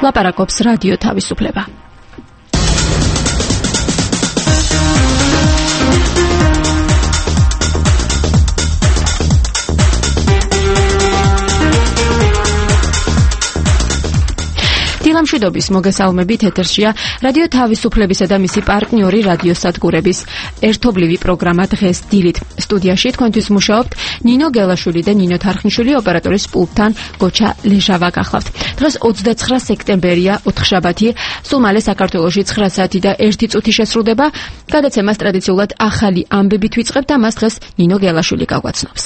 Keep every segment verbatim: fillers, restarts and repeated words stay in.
ლაპარაკობს რადიო თავისუფლება. დილამშვიდობის მოგესალმებით, ეთერშია რადიო თავისუფლებისა და მისი პარტნიორი რადიო სადგურების ერთობლივი პროგრამა დღეს დილით. სტუდიაში თქვენთვის მუშაობთ ნინო გელაშვილი და ნინო თარხნიშვილი, ოპერატორის პულტთან გოჩა ლეჟავა გახლავთ. დღეს ოცდაცხრა სექტემბერია, ოთხშაბათი, სულ მალე საქართველოში ცხრა საათი და ერთი წუთი შესრულდება. გადაცემას ტრადიციულად ახალი ამბებით ვიწყებთ და მას დღეს ნინო გელაშვილი გაგვაცნობს.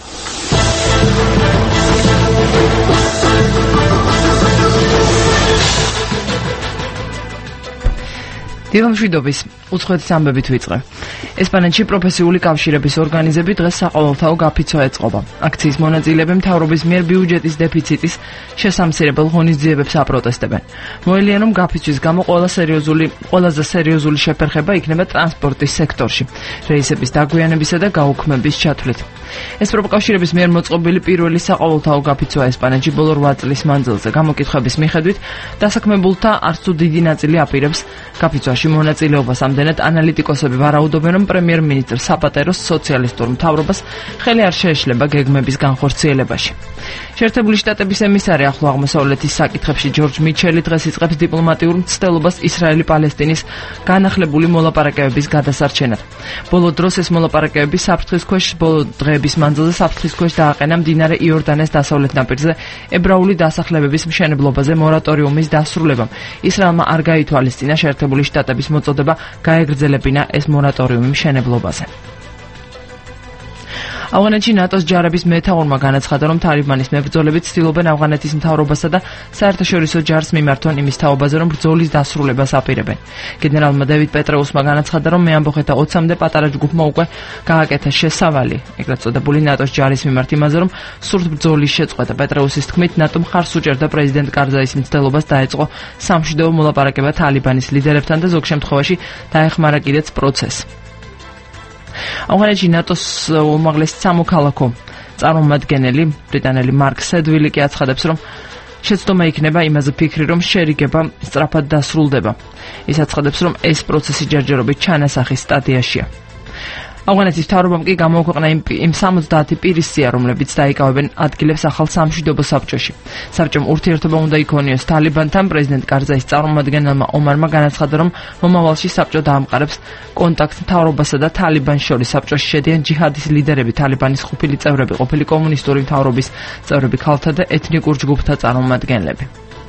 დილამშვიდობის უცხოეთის ამბებით ვიწყებ. ესპანეთში პროფესიული კავშირების ორგანიზები დღეს საყოველთაო გაფიცვა ეწყობა. აქციის მონაწილეები მთავრობის მიერ ბიუჯეტის დეფიციტის შესამცირებელ ღონისძიებებს აპროტესტებენ. მოელიან, რომ გაფიცვის გამო ყველა სერიოზული, ყველაზე სერიოზული შეფერხება იქნება ტრანსპორტის სექტორში, რეისების დაგვიანებისა და გაუქმების ჩათვლით. ეს პროფკავშირების მიერ მოწყობილი პირველი საყოველთაო გაფიცვა ესპანეთში ბოლო რვა წლის მანძილზე. გამოკითხვების მიხედვით დასაქმებულთა არც თუ დიდი ნაწილი აპირებს გაფიცვაში მონაწილეობას. ამდენად ანალიტიკოსები ვარაუდობენ, რომ პრემიერ-მინისტრ საპატეროს სოციალისტურ მთავრობას ხელი არ შეეშლება გეგმების განხორციელებაში. შეერთებული შტატების ემისარი ახლო აღმოსავლეთის საკითხებში ჯორჯ მიჩელი დღეს იწყებს დიპლომატიურ მცდელობას ისრაელი-პალესტინის განახლებული მოლაპარაკებების გადასარჩენად. ბოლო დროს ეს მოლაპარაკებები საფრთხის ქვეშ ბოლო დღეების მანძილზე საფრთხის ქვეშ დააყენა მდინარე იორდანეს დასავლეთ ნაპირზე ებრაული დასახლებების მშენებლობაზე მორატორიუმის დასრულებამ. ისრაელმა არ გაითვალისწინა შეერთებული შტატების მოწოდება გაეგრძელებინა ეს მორატორიუმი მშენებლობაზე. ავღანეთში ნატოს ჯარების მეთაურმა განაცხადა, რომ თალიბანის მებრძოლები ცდილობენ ავღანეთის მთავრობასა და საერთაშორისო ჯარს მიმართონ იმის თაობაზე, რომ ბრძოლის დასრულებას აპირებენ. გენერალმა დევიდ პეტრეუსმა განაცხადა, რომ მეამბოხეთა ოცამდე პატარა ჯგუფმა უკვე გააკეთა შესავალი, ეგრეთ წოდებული ნატოს ჯარის მიმართ იმაზე, რომ სურთ ბრძოლის შეწყვეტა. პეტრეუსის თქმით, ნატო მხარს უჭერდა პრეზიდენტ კარზაის მცდელობას დაეწყო სამშვიდობო მოლაპარაკება თალიბანის ლიდერებთან და ზოგ შემთხვევაში დაეხმარა კიდეც პროცესს. ავღანეთში ნატოს უმაღლესი სამოქალაქო წარმომადგენელი ბრიტანელი მარკ სედვილი კი აცხადებს, რომ შეცდომა იქნება იმაზე ფიქრი, რომ შერიგება სწრაფად დასრულდება. ის აცხადებს, რომ ეს პროცესი ჯერჯერობით ჩანასახის სტადიაშია. ავღანეთის მთავრობამ კი გამოუქვეყნა იმ სამოცდაათი პირის სია, რომლებიც დაიკავებენ ადგილებს ახალ სამშვიდობო საბჭოში. საბჭომ ურთიერთობა უნდა იქონიოს თალიბანთან. პრეზიდენტ კარზაის წარმომადგენელმა ომარმა განაცხადა, რომ მომავალში საბჭო დაამყარებს კონტაქტს მთავრობასა და თალიბანს შორის. საბჭოში შედიან ჯიჰადის ლიდერები, თალიბანის ყოფილი წევრები, ყოფილი კომუნისტური მთავრობის წევრები, ქალთა და ეთნიკურ ჯგუფთა წარმომადგენლები.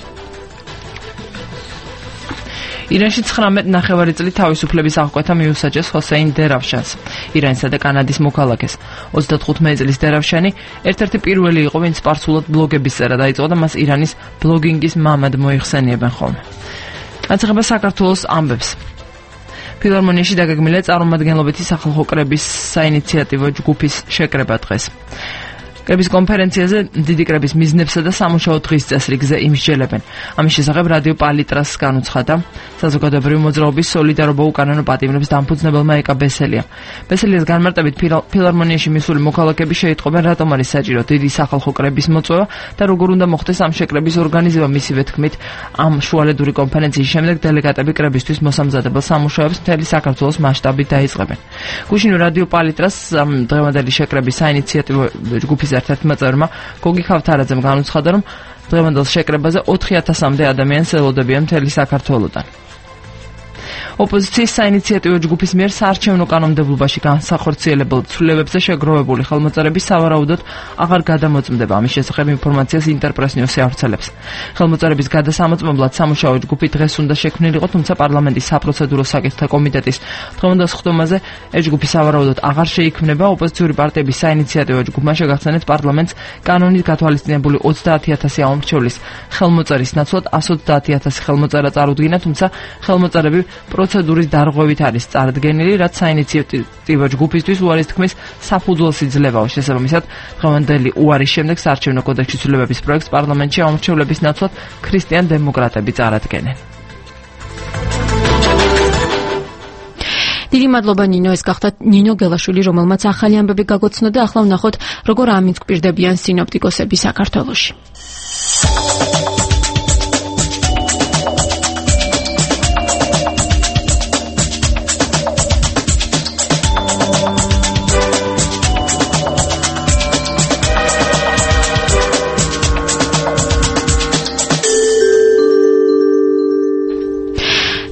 ირანში ცხრამეტ ნახევარი წლით თავისუფლების აღკვეთა მიუსაჯეს ჰოსეინ დერავშანს, ირანსა და კანადის მოქალაქეს. ოცდათხუთმეტი წლის დერავშანი ერთ-ერთი პირველი იყო, ვინც სპარსულად ბლოგების წერა დაიწყო და მას ირანის ბლოგინგის მამად მოიხსენიებენ ხოლმე. აცეხება საქართველოს ამბებს. ფილარმონიაში დაგეგმილია წარმომადგენლობითი სახალხო კრების საინიციატივო ჯგუფის შეკრება დღეს. კრების კონფერენციაზე დიდი კრების მიზნებსა და სამუშაო დღის წესრიგზე იმსჯელებენ. ამის შესახებ რადიო პალიტრას განუცხადა საზოგადოებრივი მოძრაობის სოლიდარობა უკანონო პატიმრებს დამფუძნებელმა ეკა ბესელიამ. ბესელიას განმარტებით ფილარმონიაში მისული მოქალაქეები შეიტყობენ, რატომ არის საჭირო დიდი სახალხო კრების მოწვევა და როგორ უნდა მოხდეს ამ შეკრების ორგანიზება. მისივე თქმით, ამ შუალედური კონფერენციის შემდეგ დელეგატები კრებისთვის მოსამზადებელ სამუშაოებს მთელი საქართველოს მასშტაბით დაიწყებენ. გუშინ რადიო პალიტრას დღევანდელი შეკრების საინიციატივო ჯგუფის ერთ-ერთმა წევრმა გოგი ქავთარაძემ განუცხადა, რომ დღევანდელ შეკრებაზე ოთხი ათასამდე ადამიანს ელოდებიან მთელი საქართველოდან. ოპოზიციის საინიციატივო ჯგუფის მიერ საარჩევნო კანონმდებლობაში განსახორციელებელ ცვლილებებზე შეგროვებული ხელმოწერები სავარაუდოდ აღარ გადამოწმდება. ამის შესახებ ინფორმაციას ინტერპრეს-ნიუსი ავრცელებს. ხელმოწერების გადასამოწმებლად სამუშაო ჯგუფი დღეს უნდა შექმნილიყო, თუმცა პარლამენტის საპროცედურო საკითხთა კომიტეტის დღევანდელ სხდომაზე ეს ჯგუფი სავარაუდოდ აღარ შეიქმნება. ოპოზიციური პარტიების საინიციატივო ჯგუფმა შეგახსენეთ პარლამენტს კანონით გათვალისწინებული ოცდაათი ათასი აუმრჩევლის ხელმოწერის ნაცვლად εκατს ოცდაათი ათასი ხელმოწერა წარუდგინა, თუმცა ხელმოწერები პროცედურის დარღვევით არის წარდგენილი, რაც საინიციატივო ჯგუფისთვის უარის თქმის საფუძველს იძლევა. შესაბამისად, დღევანდელი უარის შემდეგ საარჩევნო კოდექსის ცვლილებების პროექტს პარლამენტში აუმრჩევლების ნაცვლად ქრისტიან დემოკრატები წარადგენენ. დიდი მადლობა ნინო, ეს გახდა ნინო გელაშვილი, რომელმაც ახალი ამბები გაგოცნო და ახლა ვნახოთ, როგორ ამინსკპირდებიან სინოპტიკოსები საქართველოში.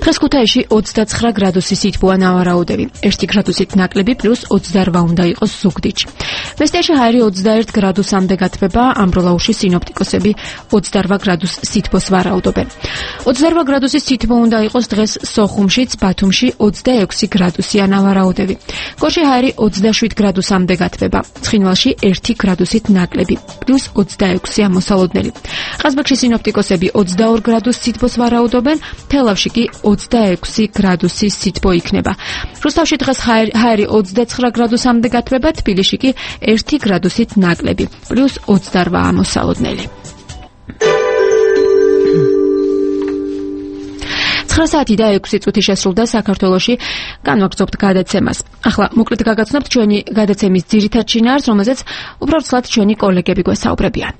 დღეს ქუთაისში ოცდაცხრა გრადუსი სითბოა ნავარაუდები, ერთი გრადუსით ნაკლები პლუს ოცდაორ უნდა იყოს ზუგდიდში. ვესტიაში ჰაერი ოცდაერთ გრადუსამდე გათბება, ამბროლაურში სინოპტიკოსები ოცდაორ გრადუს სითბოს ვარაუდობენ. ოცდაორ გრადუსის სითბო უნდა იყოს დღეს სოხუმშიც, ბათუმში ოცდაექვსი გრადუსია ნავარაუდები. გორში ჰაერი ოცდაშვიდ გრადუსამდე გათბება, ცხინვალში ერთი გრადუსით ნაკლები პლუს ოცდაექვსი ამოსალოდნელი. ყაზბეგში სინოპტიკოსები ოცდაორ გრადუს სითბოს ვარაუდობენ, თელავში კი ოცდაექვსი გრადუსის სითბო იქნება. რუსთავში დღეს ჰაერი ოცდაცხრა გრადუსამდე გათბება, თბილისში კი ერთი გრადუსით ნაკლები პლუს ოცდაორ ამოსალოდნელი. ცხრა საათი და ექვსი წუთი შესრულდა საქართველოში. განვაგრძობთ გადაცემას. ახლა მოკლედ გაგაცნობთ ჩვენი გადაცემის ძირითად შინაარსს, რომელზეც უბრალოდ ცლად ჩვენი კოლეგები გვესაუბრებიან.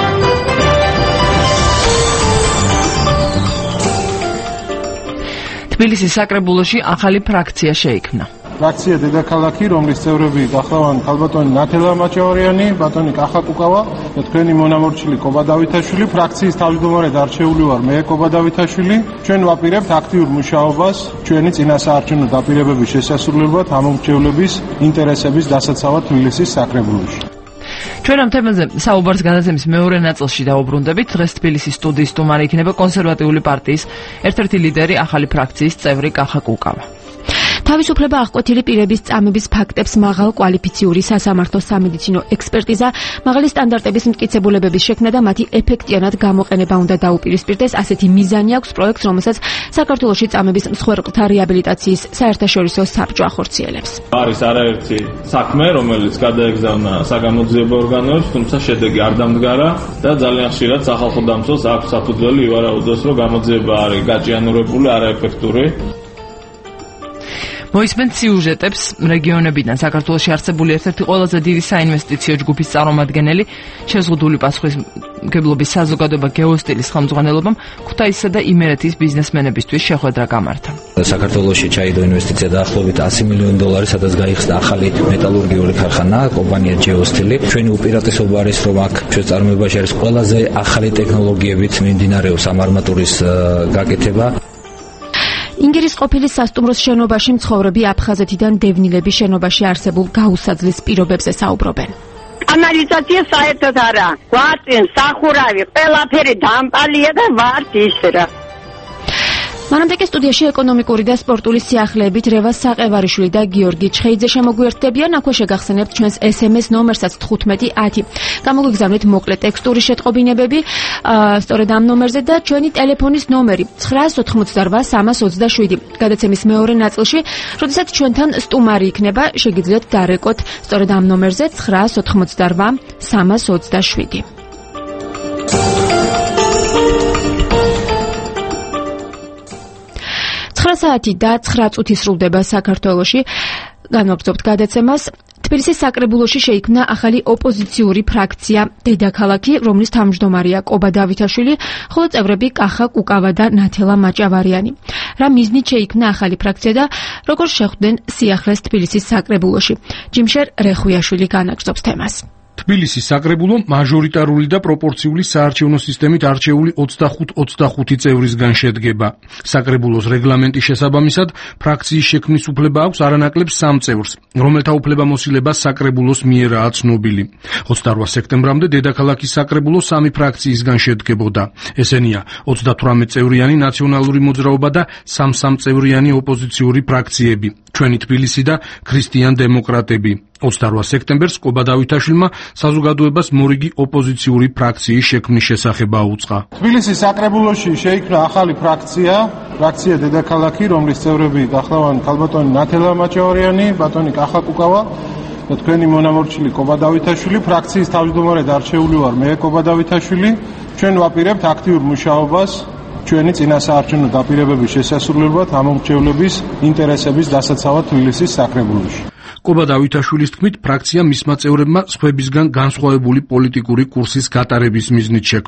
თბილისის საკრებულოში ახალი ფრაქცია შეიქმნა. ფრაქცია დედაქალაქი, რომლის წევრები გახლავან ქალბატონი ნათელა მაჭავარიანი, ბატონი კახა კუკავა და თქვენი მონამორჩილი კობა დავითაშვილი. ფრაქციის თავმჯდომარედ არჩეული ვარ მე, კობა დავითაშვილი. ჩვენ ვაპირებთ აქტიურ მუშაობას ჩვენი წინასაარჩევნო დაპირებების შესასრულებლად ამომრჩევლების ინტერესების დასაცავად თბილისის საკრებულოში. ჩვენ ამ თემაზე საუბარს გადაცემის მეორე ნაწილში დაუბრუნდებით. დღეს თბილისის სტუდიის სტუმარი იქნება კონსერვატიული პარტიის ერთ-ერთი ლიდერი, ახალი ფრაქციის წევრი კახა კუკავა. თავისუფლება აღკვეთილი პირების წამების ფაქტებს მაღალ კვალიფიციური სასამართლო სამედიცინო ექსპერტიზა, მაღალი სტანდარტების მტკიცებულებების შექმნა და მათი ეფექტიანად გამოყენება უნდა დაუპირისპირდეს. ასეთი მიზანი აქვს პროექტს, რომელსაც საქართველოში წამების მსხვერპლთა რეაბილიტაციის საერთაშორისო საბჭო ახორციელებს. არის არაერთი საქმე, რომელიც გადაეგზავნა საგამოძიებო ორგანოებს, თუმცა შედეგი არ დამდგარა და ძალიან ხშირად სახალხო დამცველს აქვს საფუძველი ივარაუძოს, რომ გამოძიება არის გაჭიანურებული, არაეფექტური. მოისმენთ სიუჟეტებს რეგიონებიდან. საქართველოში არსებული ერთ-ერთი ყველაზე დიდი საინვესტიციო ჯგუფის წარმომადგენელი, შეზღუდული პასუხისმგებლობის საზოგადოება გეოსტილის ხელმძღვანელობამ ქუთაისსა და იმერეთის ბიზნესმენებისთვის შეხვედრა გამართა. საქართველოში ჩაიდო ინვესტიცია დაახლოებით ასი მილიონი დოლარი, სადაც გაიხსნა ახალი მეტალურგიული ქარხანა, კომპანია გეოსტილი. ჩვენი უპირატესობა არის, რომ აქ ჩვენ წარმოებაში არის ყველაზე ახალი ტექნოლოგიებით მიმდინარეობს ამ არმატურის გაკეთება. ინგერის ყოფილი სასტუმროს შენობაში მცხოვრები აფხაზეთიდან დევნილების შენობაში არსებულ გაუსაძლის პირობებზე საუბრობენ. კანალიზაცია საერთოდ არა. გვაწინ, სახურავი, ყველაფერი დამპალია და ვართ ისრა. მანამდე კი სტუდიაში ეკონომიკური და სპორტული სიახლეებით რევა საყევარიშვილი და გიორგი ჩხეიძე შემოგვიერთდებიან. აქვე შეგახსენებთ ჩვენს ეს ემ ეს ნომერსაც თხუთმეტი ათი. გამოგვიგზავნით მოკლე ტექსტური შეტყობინებები სწორედ ამ ნომერზე და ჩვენი ტელეფონის ნომერი ცხრა ოთხმოცდაორ სამას ოცდაშვიდი. გადაცემის მეორე ნაწილში, როდესაც ჩვენთან სტუმარი იქნება, შეგიძლიათ დარეკოთ სწორედ ამ ნომერზე ცხრა ოთხმოცდაორ სამას ოცდაშვიდი. ცხრა საათი და ცხრა წუთი სრულდება საქართველოში. განვაგრძობთ გადაცემას. თბილისის საკრებულოში შეიქმნა ახალი ოპოზიციური ფრაქცია დედაქალაქი, რომლის თავმჯდომარეა კობა დავითაშვილი, ხოლო წევრები კახა კუკავა და ნათელა მაჭავარიანი. რა მიზნით შეიქმნა ახალი ფრაქცია და როგორ შეხვდნენ სიახლეს თბილისის საკრებულოში? ჯიმშერ რეხვიაშვილი განაგრძობს თემას. თბილისის საკრებულო მაჟორიტარული და პროპორციული საარჩევნო სისტემით არჩეული ოცდახუთ ოცდახუთი წევრისგან შედგება. საკრებულოს რეგლამენტის შესაბამისად ფრაქციის შექმნის უფლება აქვს არანაკლებ სამ წევრს, რომელთა უფლებამოსილება საკრებულოს მიერაა ცნობილი. ოცდაორ სექტემბრამდე დედაქალაქის საკრებულო სამი ფრაქციისგან შედგებოდა. ესენია ოცდათვრამეტ წევრიანი ნაციონალური მოძრაობა და სამ-სამ წევრიანი ოპოზიციური ფრაქციები, ჩვენი თბილისი და ქრისტიან დემოკრატები. ოცდაორ სექტემბერს კობა დავითაშვილმა საზოგადოებას მორიგი ოპოზიციური ფრაქციის შექმნის შესახებ აუწყა. თბილისის საკრებულოში შეიქმნა ახალი ფრაქცია, ფრაქცია დედაქალაქი, რომლის წევრები გახლავან ქალბატონი ნათელა მაჭავარიანი, ბატონი კახა კუკავა და თქვენი მონამორჩილი კობა დავითაშვილი. ფრაქციის თავმჯდომარედ არჩეული ვარ მე, კობა დავითაშვილი. ჩვენ ვაპირებთ აქტიურ მუშაობას ჩვენი წინასაარჩევნო დაპირებების შესასრულებლად ამომრჩევლების ინტერესების დასაცავად თბილისის საკრებულოში. კობა დავითაშვილის თქმით, ფრაქცია მისმა წევრებმა სხვებისგან განსხვავებული პოლიტიკური კურსის გატარების მიზნით შექმნეს.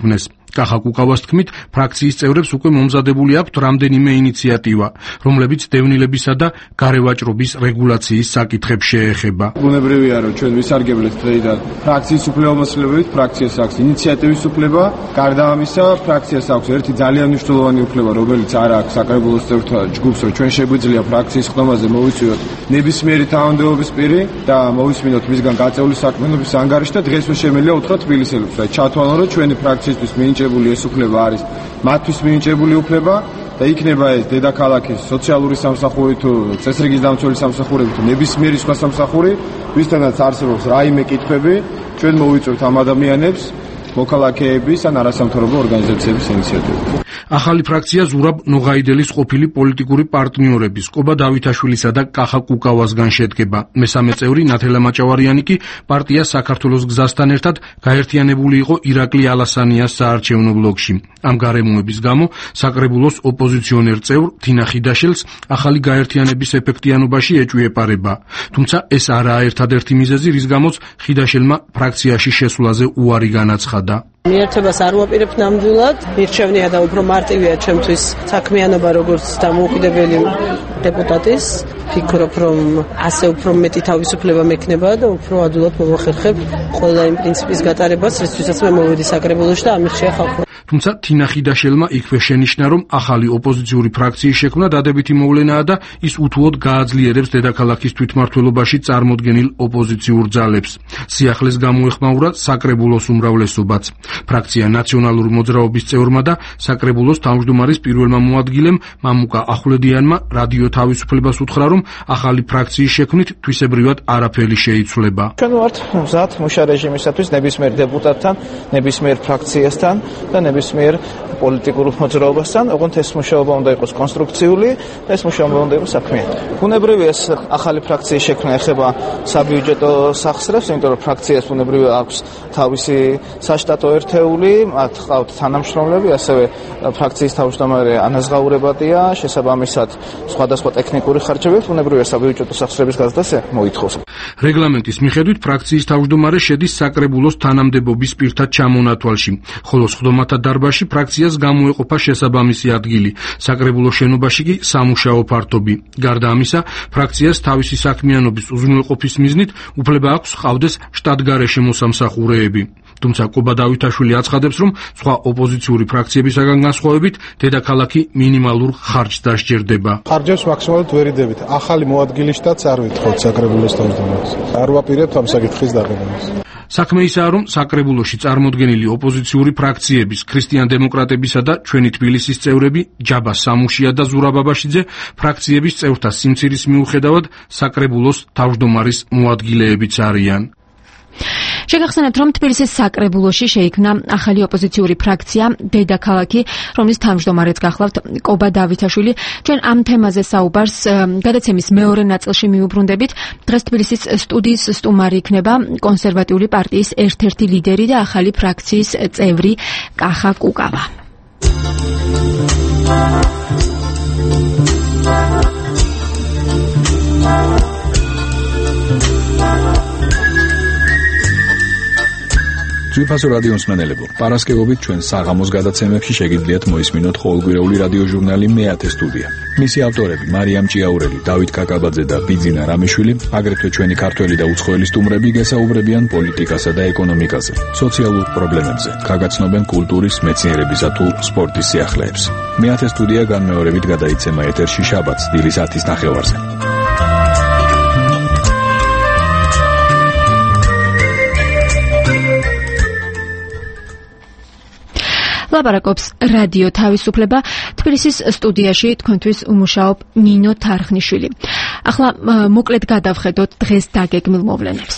კახა კუკავას თქმით, ფრაქციის წევრებს უკვე მომზადებული აქვთ რამდენიმე ინიციატივა, რომლებიც დევნილებისა და გარევაჭრობის რეგულაციის საკითხებს შეეხება. ბუნებრივია, რომ ჩვენ ვისარგებლეთ დღეიდან ფრაქციის უფლებამოსილებით, ფრაქციას აქვს ინიციატივის უფლება, გარდა ამისა, ფრაქციას აქვს ერთი ძალიან მნიშვნელოვანი უფლება, რომელიც არ აქვს საკრებულოს წევრთა ჯგუფს, რომ ჩვენ შეგვიძლია ფრაქციის ხდომაზე მოვიწვიოთ ნებისმიერი თანამდებობის პირი და მოვისმინოთ მისგან გაწეული საქმიანობის ანგარიში და დღეს შემიძლია უთხრათ თბილისელებს, რომ ჩათვალონ, რომ ჩვენი ფრაქციისთვის მინიჭებული ეს უფლება არის მათთვის მინიჭებული უფლება და იქნება ეს დედაქალაქის სოციალური სამსახური თუ წესრიგის დამცველი სამსახურები თუ ნებისმიერი სხვა სამსახური, ვისთანაც არსებობს რაიმე კითხვები, ჩვენ მოვიწვევთ ამ ადამიანებს მოქალაქეების ან არასამთავრობო ორგანიზაციების ინიციატივით. ახალი ფრაქცია ზურაბ ნოღაიდელის ყოფილი პოლიტიკური პარტნიორების კობა დავითაშვილისა და კახა კუკავასგან შედგება. მესამე წევრი ნათელა მაჭავარიანი კი პარტია საქართველოს გზასთან ერთად გაერთიანებული იყო ირაკლი ალასანიას საარჩევნო ბლოკში. ამ გარემოების გამო საკრებულოს ოპოზიციონერ წევრ თინა ხიდაშელს ახალი გაერთიანების ეფექტიანობაში ეჭვი ეპარება. თუმცა ეს არაა ერთადერთი მიზეზი, რის გამოც ხიდაშელმა ფრაქციაში შესვლაზე უარი განაცხადა. მიერთებას არ ვაპირებ ნამდვილად, მირჩევნია და უფრო მარტივია ჩემთვის საქმიანობა როგორც დამოუკიდებელი დეპუტატის. ფიქრობ, რომ ასე უფრო მეტი თავისუფლება მექნება და უფრო ადვილად მომახერხებ ყველა იმ პრინციპის გატარებას, რისთვისაც მე მოვედი საკრებულოში და ამირჩია ხალხმა. თუმცა თინა ხიდაშელმა იქვე შენიშნა, რომ ახალი ოპოზიციური ფრაქციის შექმნა დადებითი მოვლენაა და ის უთუოდ გააძლიერებს დედაქალაქის თვითმმართველობაში წარმოდგენილ ოპოზიციურ ძალებს. სიახლეს გამოეხმაურა საკრებულოს უმრავლესობაც. ფრაქცია ნაციონალური მოძრაობის წევრმა და საკრებულოს თავმჯდომარის პირველმა მოადგილემ მამუკა ახვლედიანმა რადიო თავისუფლებას უთხრა, რომ ახალი ფრაქციის შექმნით თვისებრივად არაფერი შეიცვლება. ჩვენ ვართ მზად მუშა რეჟიმისათვის ნებისმიერ დეპუტატთან, ნებისმიერ ფრაქციასთან და ნებისმიერ პოლიტიკურ მოძრაობასთან, ოღონდ ეს მუშაობა უნდა იყოს კონსტრუქციული და ეს მუშაობა უნდა იყოს საქმიანი. ბუნებრივია ეს ახალი ფრაქციის შექმნა ეხება საბიუჯეტო სახსრებს, იმიტომ რომ ფრაქციას ბუნებრივია აქვს თავისი საშტატო ერთეული, მათ ყავთ თანამშრომლები, ასევე ფრაქციის თავმჯდომარე ანაზღაურებადია, შესაბამისად სხვადასხვა ტექნიკური ხარჯები ბუნებრივია საბიუჯეტო სახსრების გაზრდას მოითხოვს. რეგლამენტის მიხედვით ფრაქციის თავმჯდომარე შედის საკრებულოს თანამდებობის პირთა ჩამონათვალში, ხოლო სხდომათა დარბაზში ფრაქციას გამოეყოფა შესაბამისი ადგილი, საკრებულოს შენობაში კი სამუშაო ფართობი. გარდა ამისა, ფრაქციას თავისი საქმიანობის უზრუნველყოფის მიზნით უფლება აქვს ჰყავდეს შტატგარეშე მოსამსახურეები. თუმცა კობა დავითაშვილი აცხადებს, რომ სხვა ოპოზიციური ფრაქციებისაგან განსხვავებით, დედაქალაქი მინიმალურ ხარჯს დასჯერდება. ხარჯებს მაქსიმალურად ვერ იდებით. ახალი მოადგილის შტატს არ ვითხოვთ საკრებულოს თავმჯდომარეს. არ ვაპირებთ ამ საკითხის დაგეგმებას. საქმე ისაა, რომ საკრებულოში წარმოდგენილი ოპოზიციური ფრაქციების, ქრისტიან-დემოკრატებისა და ჩვენი თბილისის წევრები, ჯაბა სამუშია და ზურაბ აბაშიძე ფრაქციების წევრთა სიმცირის მიუხედავად საკრებულოს თავმჯდომარის მოადგილეებიც არიან. შეგახსენებთ, რომ თბილისის საკრებულოში შეიქმნა ახალი ოპოზიციური ფრაქცია დედაქალაქი, რომლის თავმჯდომარეც გახლავთ კობა დავითაშვილი. ჩვენ ამ თემაზე საუბარს გადაცემის მეორე ნაწილში მიუბრუნდებით. დღეს თბილისის სტუდიის სტუმარი იქნება კონსერვატიული პარტიის ერთ-ერთი ლიდერი და ახალი ფრაქციის წევრი კახა კუკავა. ძვირფასო რადიო მსმენელებო, პარასკევობით ჩვენ საღამოს გადაცემებში შეგიძლიათ მოისმინოთ ყოველკვირეული რადიო ჟურნალი მეათე სტუდია. მისი ავტორები მარიამ ჭიაურელი, დავით კაკაბაძე და ბიძინა რამიშვილი, აგრეთვე ჩვენი ქართველი და უცხოელი სტუმრები გესაუბრებიან პოლიტიკასა და ეკონომიკაზე, სოციალურ პრობლემებზე, გაგაცნობენ კულტურის, მეცნიერებისა თუ სპორტის სიახლეებს. მეათე სტუდია განმეორებით გადაიცემა ეთერში შაბათს დილის ათის ნახევარზე. ლაპარაკობს რადიო თავისუფლება. თბილისის სტუდიაში თქვენთვის უმუშაობ ნინო თარხნიშვილი. ახლა მოკლედ გადავხედოთ დღეს დაგეგმილ მოვლენებს.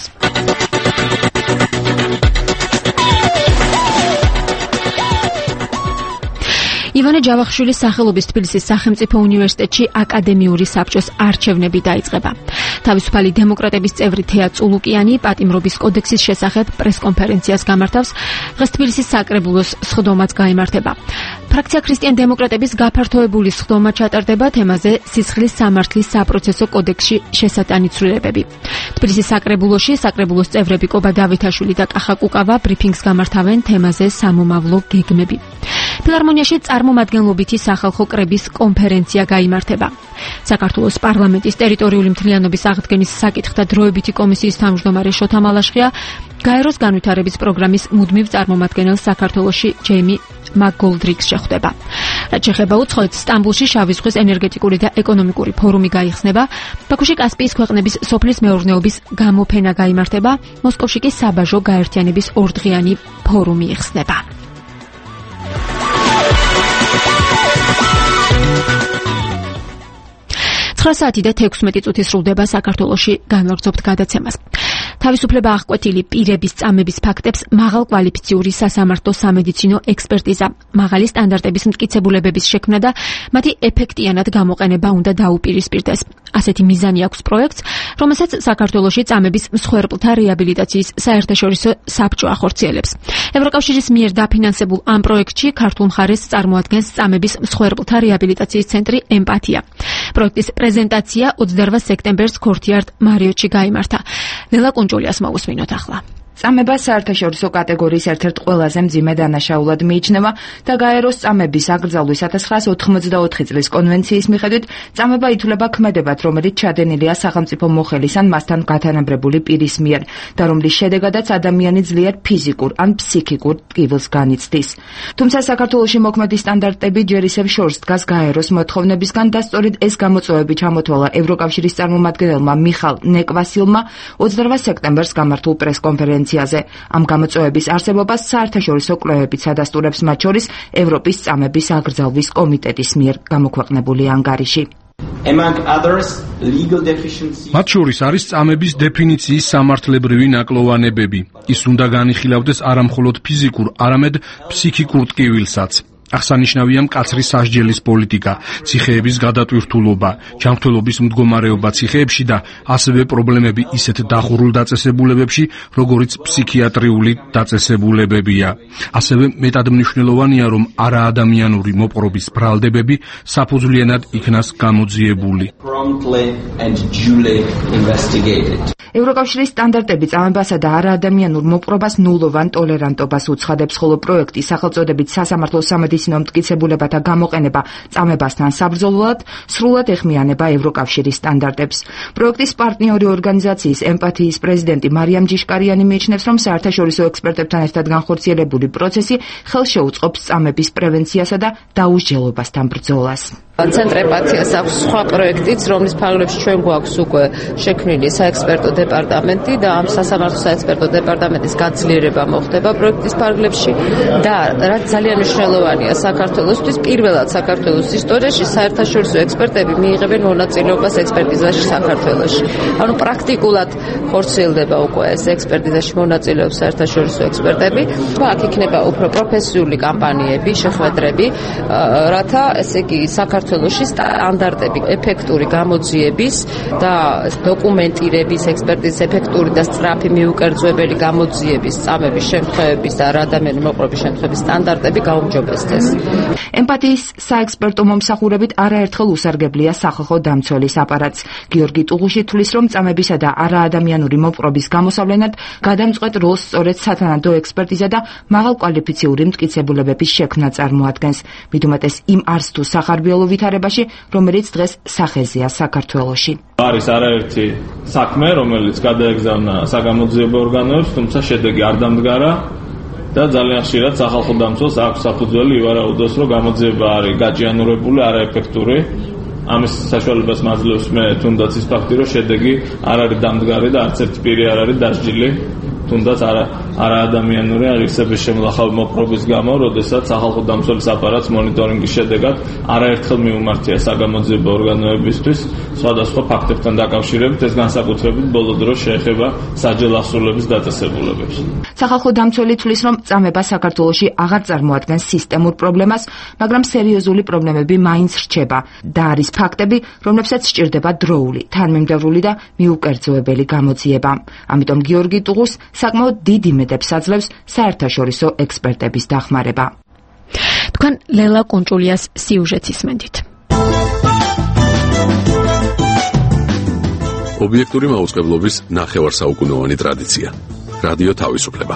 ივანე ჯავახიშვილის სახელობის თბილისის სახელმწიფო უნივერსიტეტში აკადემიური საბჭოს არჩევნები დაიწყება. თავისუფალი დემოკრატების წევრი თეა წულუკიანი პატიმრობის კოდექსის შესახებ პრესკონფერენციას გამართავს. დღეს თბილისის საკრებულოს სხდომაც გაიმართება. ფრაქცია ქრისტიან დემოკრატების გაფართოებული სხდომა ჩატარდება თემაზე სისხლის სამართლის საპროცესო კოდექსში შესატანი ცვლილებები. თბილისის საკრებულოში საკრებულოს წევრები კობა დავითაშვილი და კახა კუკავა ბრიფინგს გამართავენ თემაზე სამომავლო გეგმები. ფილარმონიაში წარმომადგენლობითი სახალხო კრების კონფერენცია გაიმართება. საქართველოს პარლამენტის ტერიტორიული მთლიანობის აღდგენის საკითხთა დროებითი კომისიის თავმჯდომარე შოთა მალაშხია გაეროს განვითარების პროგრამის მუდმივ წარმომადგენელს საქართველოში ჯეიმი მაკგოლდრიგს შეხვდება. რაც შეეხება უცხოეთს, სტამბულში შავი ზღვის ენერგეტიკური და ეკონომიკური ფორუმი გაიხსნება, ბაქოში კასპიის ქვეყნების სოფლის მეურნეობის გამოფენა გაიმართება, მოსკოვში კი საბაჟო გაერთიანების ორდღიანი ფორუმი იხსნება. ცხრა საათი და თექვსმეტი წუთი სრულდება საქართველოში განვაგრძობთ გადაცემას. თავისუფლება აღკვეთილი პირების წამების ფაქტებს მაღალკვალიფიციური სასამართლო სამედიცინო ექსპერტიზა, მაღალი სტანდარტების მტკიცებულებების შექმნა და მათი ეფექტიანად გამოყენება უნდა დაუპირისპირდეს. ასეთი მიზანი აქვს პროექტს, რომელსაც საქართველოში წამების მსხვერპლთა რეაბილიტაციის საერთაშორისო საბჭო ახორციელებს. ევროკავშირის მიერ დაფინანსებულ ამ პროექტში ქართულ მხარეს წარმოადგენს წამების მსხვერპლთა რეაბილიტაციის ცენტრი ემპათია. პროექტის პრეზენტაცია ოცდაორ სექტემბერს ქორთიარდ მარიოტში გაიმართა. ლელა კუნჭულიას მოვუსმინოთ ახლა. წამება საერთაშორისო კატეგორიის ერთ-ერთ ყველაზე მძიმე დანაშაულად მიიჩნევა და გაეროს წამების აკრძალვის ოთხ ათას ოცდაოთხი წლის კონვენციის მიხედვით წამება ითვლება ქმედებად, რომელიც ჩადენილია სახელმწიფო მოხელის ან მასთან გათანაბრებული პირის მიერ და რომლის შედეგადაც ადამიანი ძლიერ ფიზიკურ ან ფსიქიკურ ტკივილს განიცდის. თუმცა საქართველოში მოქმედი სტანდარტები ჯერ ისევ შორს დგას გაეროს მოთხოვნებისგან და სწორედ ეს გამოწვევები ჩამოთვალა ევროკავშირის წარმომადგენელმა მიხალ ნეკვასილმა ოცდაორ სექტემბერს გამართულ პრესკონფერენციაზე. ამ გამოწვევების არსებობას საერთაშორისო კვლევებიც ადასტურებს, მათ შორის ევროპის წამების აკრძალვის კომიტეტის მიერ გამოქვეყნებული ანგარიში. მათ შორის არის წამების დეფინიციის სამართლებრივი ნაკლოვანებები. ის უნდა განიხილავდეს არა მხოლოდ ფიზიკურ, არამედ ფსიქიკურ ტკივილსაც. აღსანიშნავია მკაცრი სასჯელის პოლიტიკა, ციხეების გადატვირთულობა, ჯანმრთელობის მდგომარეობა ციხეებში და ასევე პრობლემები ისეთ დახურულ დაწესებულებებში, როგორიც ფსიქიატრიული დაწესებულებებია. ასევე მეტად მნიშვნელოვანია, რომ არაადამიანური მოპყრობის ბრალდებები საფუძვლიანად იქნას გამოძიებული. ევროკავშირის სტანდარტები წამებასა და არაადამიანურ მოპყრობას ნულოვან ტოლერანტობას უცხადებს, ხოლო პროექტი სახელწოდებით სასამართლო სამედიცინო მტკიცებულებათა გამოყენება წამებასთან საბრძოლველად სრულად ეხმიანება ევროკავშირის სტანდარტებს. პროექტის პარტნიორი ორგანიზაციის ემპათიის პრეზიდენტი მარიამ ჯიშკარიანი მიიჩნევს, რომ საერთაშორისო ექსპერტებთან ერთად განხორციელებული პროცესი ხელს შეუწყობს წამების პრევენციასა და დაუსჯელობასთან ბრძოლას. ცენტრ ემპათიას აქვს სხვა პროექტიც, რომლის ფარგლებში ჩვენ გვაქვს უკვე შექმნილი საექსპერტო დეპარტამენტი და ამ სასამართლო საექსპერტო დეპარტამენტის გაძლიერება მოხდება პროექტის ფარგლებში და რაც ძალიან მნიშვნელოვანია საქართველოსთვის, პირველად საქართველოს ისტორიაში საერთაშორისო ექსპერტები მიიღებენ მონაწილეობას ექსპერტიზაში საქართველოში. ანუ პრაქტიკულად ხორციელდება უკვე ეს ექსპერტიზაში მონაწილეობს საერთაშორისო ექსპერტები. აქ იქნება უფრო პროფესიული კამპანიები, შეხვედრები, რათა ესე იგი საქართველოს საქართველოში სტანდარტები ეფექტური გამოძიების და დოკუმენტირების ექსპერტიზის ეფექტური და სწრაფი მიუკერძოებელი გამოძიების წამების შემთხვევების და ადამიანის მოპყრობის შემთხვევების სტანდარტები გაუმჯობესდეს. ემპათიის საექსპერტო მომსახურებით არაერთხელ უსარგებლია სახალხო დამცველის აპარატს. გიორგი ტუღუში თვლის, რომ წამებისა და არაადამიანური მოპყრობის გამოსავლენად გადამწყვეტ როლს სწორედ სათანადო ექსპერტიზა და მაღალკვალიფიციური მტკიცებულებების შექმნა წარმოადგენს. მით უმეტეს იმ არც თუ სახარბიელო ვითარებაში, რომელიც დღეს სახეზეა საქართველოში. არის არაერთი საქმე, რომელიც გადაეგზავნა საგამოძიებო ორგანოებს, თუმცა შედეგი არ დამდგარა და ძალიან ხშირად სახალხო დამცველს აქვს საფუძველი ივარაუდოს, რომ გამოძიება არის გაჭიანურებული, არაეფექტური. ამის საშუალებას მაძლევს მე თუნდაც ის ფაქტი, რომ შედეგი არ არის დამდგარი და არც ერთი პირი არ არის დასჯილი. თუნდაც არა არაადამიანური აღისების შემლახავი მოპყრობის გამო, როდესაც სახალხო დამცველის აპარატს მონიტორინგის შედეგად არაერთხელ მიუმართია საგამოძიებო ორგანოებისთვის სხვადასხვა ფაქტებთან დაკავშირებით, ეს განსაკუთრებით ბოლო დროს შეეხება საჯელ აღსრულების დაწესებულებებს. სახალხო დამცველი თვლის, რომ წამება საქართველოში აღარ წარმოადგენს სისტემურ პრობლემას, მაგრამ სერიოზული პრობლემები მაინც რჩება და არის ფაქტები, რომლებსაც სჭირდება დროული, თანმიმდევრული და მიუკერძოებელი გამოძიება. ამიტომ გიორგი ტუღუს საკმაოდ დიდ იმედებს აძლევს საერთაშორისო ექსპერტების დახმარება. თქვენ ლელა კონჭულიას სიუჟეტს ისმენთ. ობიექტური მაუწყებლობის ნახევარსაუკუნოვანი ტრადიცია. რადიო თავისუფლება.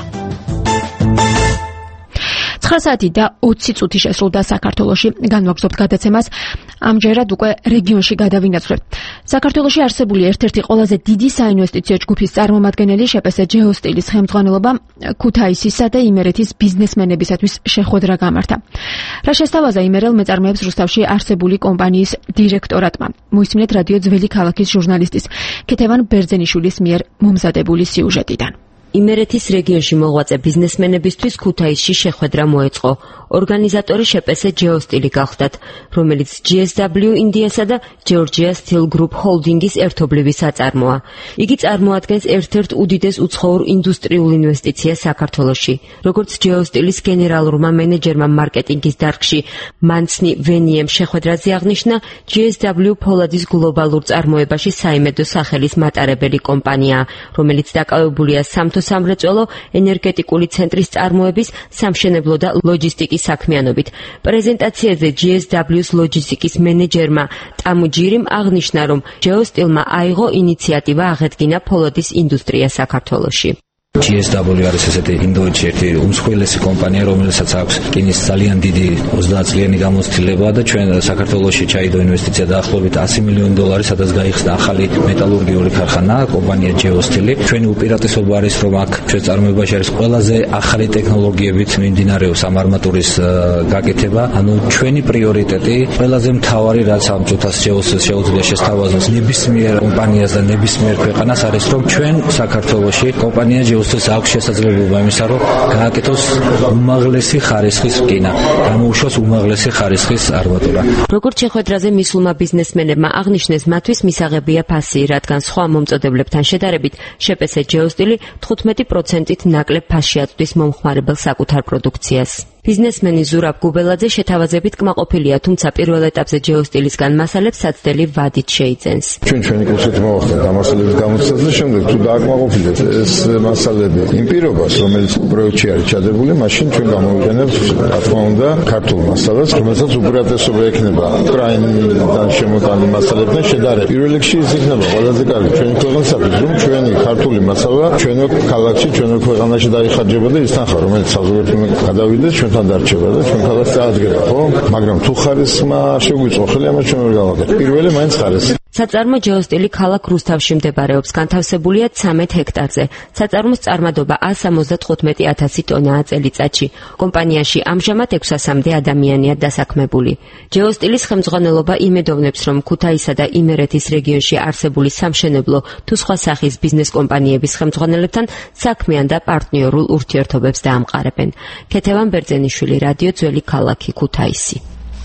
ცხრა საათი და ოცი წუთი შესრულდა საქართველოში. განვაგრძობთ გადაცემას. ამჯერად უკვე რეგიონში გადავინაცვლებ. საქართველოში არსებული ერთ-ერთი ყველაზე დიდი საინვესტიციო ჯგუფის წარმომადგენელი შეპესე ჯეოსტილის ხელმძღვანელობა ქუთაისისა და იმერეთის ბიზნესმენებისათვის შეხვედრა გამართა. რა შესთავაზა იმერელ მეწარმეებს რუსთავში არსებული კომპანიის დირექტორატმა. მოისმინეთ რადიო ძველი ქალაქის ჟურნალისტის ქეთევან ბერძენიშვილის მიერ მომზადებული სიუჟეტიდან. იმერეთის რეგიონში მოღვაწე ბიზნესმენებისთვის ქუთაისში შეხვედრა მოეწყო. ორგანიზატორი შეპესე ჯეოსტილი გახდათ, რომელიც ჯი ეს დაბლიუ ინდიასა და Georgia Steel Group Holding-ის ერთობლივი საწარმოა. იგი წარმოადგენს ერთ-ერთ უდიდეს უცხოურ ინდუსტრიულ ინვესტიციას საქართველოში. როგორც ჯეოსტილის გენერალურმა მენეჯერმა მარკეტინგის დარგში მანცნი ვენიემ შეხვედრაზე აღნიშნა, ჯი ეს დაბლიუ ფოლადის გლობალურ წარმოებაში საიმედო სახელის მატარებელი კომპანია, რომელიც დაკავებულია სამთო-სამრეწველო, ენერგეტიკული ცენტრის წარმოების, სამშენებლო და ლოჯისტიკის საქმიანობით. პრეზენტაციაზე ჯი ეს დაბლიუს ლოჯისტიკის მენეჯერმა ტამუჯირიმ აღნიშნა, რომ ჯეოსტილმა აიღო ინიციატივა აღედგინა ფოლადის ინდუსტრია საქართველოში. ჯი ეს დაბლიუ არის ესეთი ინდოეთში ერთი უმსხვილესი კომპანია, რომელსაც აქვს რკინის ძალიან დიდი ოცდაათ წლიანი გამოცდილება და ჩვენ საქართველოში ჩაიდო ინვესტიცია დაახლოებით ასი მილიონი დოლარი, სადაც გაიხსნა ახალი მეტალურგიული ქარხანა, კომპანია ჯეოსტილი. ჩვენი უპირატესობა არის, რომ აქ ჩვენ წარმოებაში არის ყველაზე ახალი ტექნოლოგიებით მიმდინარეობს ამ არმატურის გაკეთება. ანუ ჩვენი პრიორიტეტი, ყველაზე მთავარი, რაც ამ ჯოთას ჯეოსტილს შეუძლია შესთავაზოს ნებისმიერ კომპანიას და ნებისმიერ ქვეყანას, არის, რომ ჩვენ საქართველოში კომპანია ჯეოსტილს აქვს შესაძლებლობა იმისა, რომ გააკეთოს უმაღლესი ხარისხის რკინა, გამოუშვას უმაღლესი ხარისხის არმატურა. როგორც შეხვედრაზე მისულმა ბიზნესმენებმა აღნიშნეს, მათთვის მისაღებია ფასი, რადგან სხვა მომწოდებლებთან შედარებით შეპესე ჯეოსტილი თხუთმეტი პროცენტით ნაკლებ ფასში აწვდის მომხმარებელ საკუთარ პროდუქციას. ბიზნესმენი ზურაბ გუბელაძე შეთავაზებით კმაყოფილია, თუმცა პირველ ეტაპზე ჯეოსტილისგან მასალებს საცდელი ვადით შეიძენს. ჩვენ ჩვენი კურსით მოვახდენთ ამ მასალების გამოცდაზე, შემდეგ თუ დააკმაყოფილეთ ეს მასალები იმ პირობას, რომელიც პროექტში არის ჩადებული, მაშინ ჩვენ გამოვიყენებთ, რა თქმა უნდა, ქართულ მასალას, რომელსაც უპირატესობა ექნება უკრაინიდან შემოტანილი მასალებთან შედარებით. პირველ რიგში ის იქნება ყველაზე კარგი ჩვენი ქვეყნისათვის, რომ ჩვენი ქართული მასალა ჩვენო ქალაქში, ჩვენო ქვეყანაში დაიხარჯებოდა ის თანხა, რომელიც საზოგადოებრივ გადავიდეს ჩვენ დარჩება და ჩვენ ქალაქს წაადგება, ხო? მაგრამ თუ ხარისხმა შეგვიწყო ხელი, ამას ჩვენ ვერ გავაკეთებთ. პირველი მაინც ხარისხი. საწარმო ჯეოსტილი ქალაქ რუსთავში მდებარეობს, განთავსებულია ცამეტ ჰექტარზე. საწარმოს წარმადობა ასს ოცდათხუთმეტი ათასი ტონაა წელიწადში. კომპანიაში ამჟამად ექვსასამდე ადამიანია დასაქმებული. ჯეოსტილის ხელმძღვანელობა იმედოვნებს, რომ ქუთაისსა და იმერეთის რეგიონში არსებული სამშენებლო თუ სხვა სახის ბიზნეს კომპანიების ხელმძღვანელებთან საქმიან და პარტნიორულ ურთიერთობებს დაამყარებენ. ქეთევან ბერძენიშვილი, რადიო ძველი ქალაქი, ქუთაისი.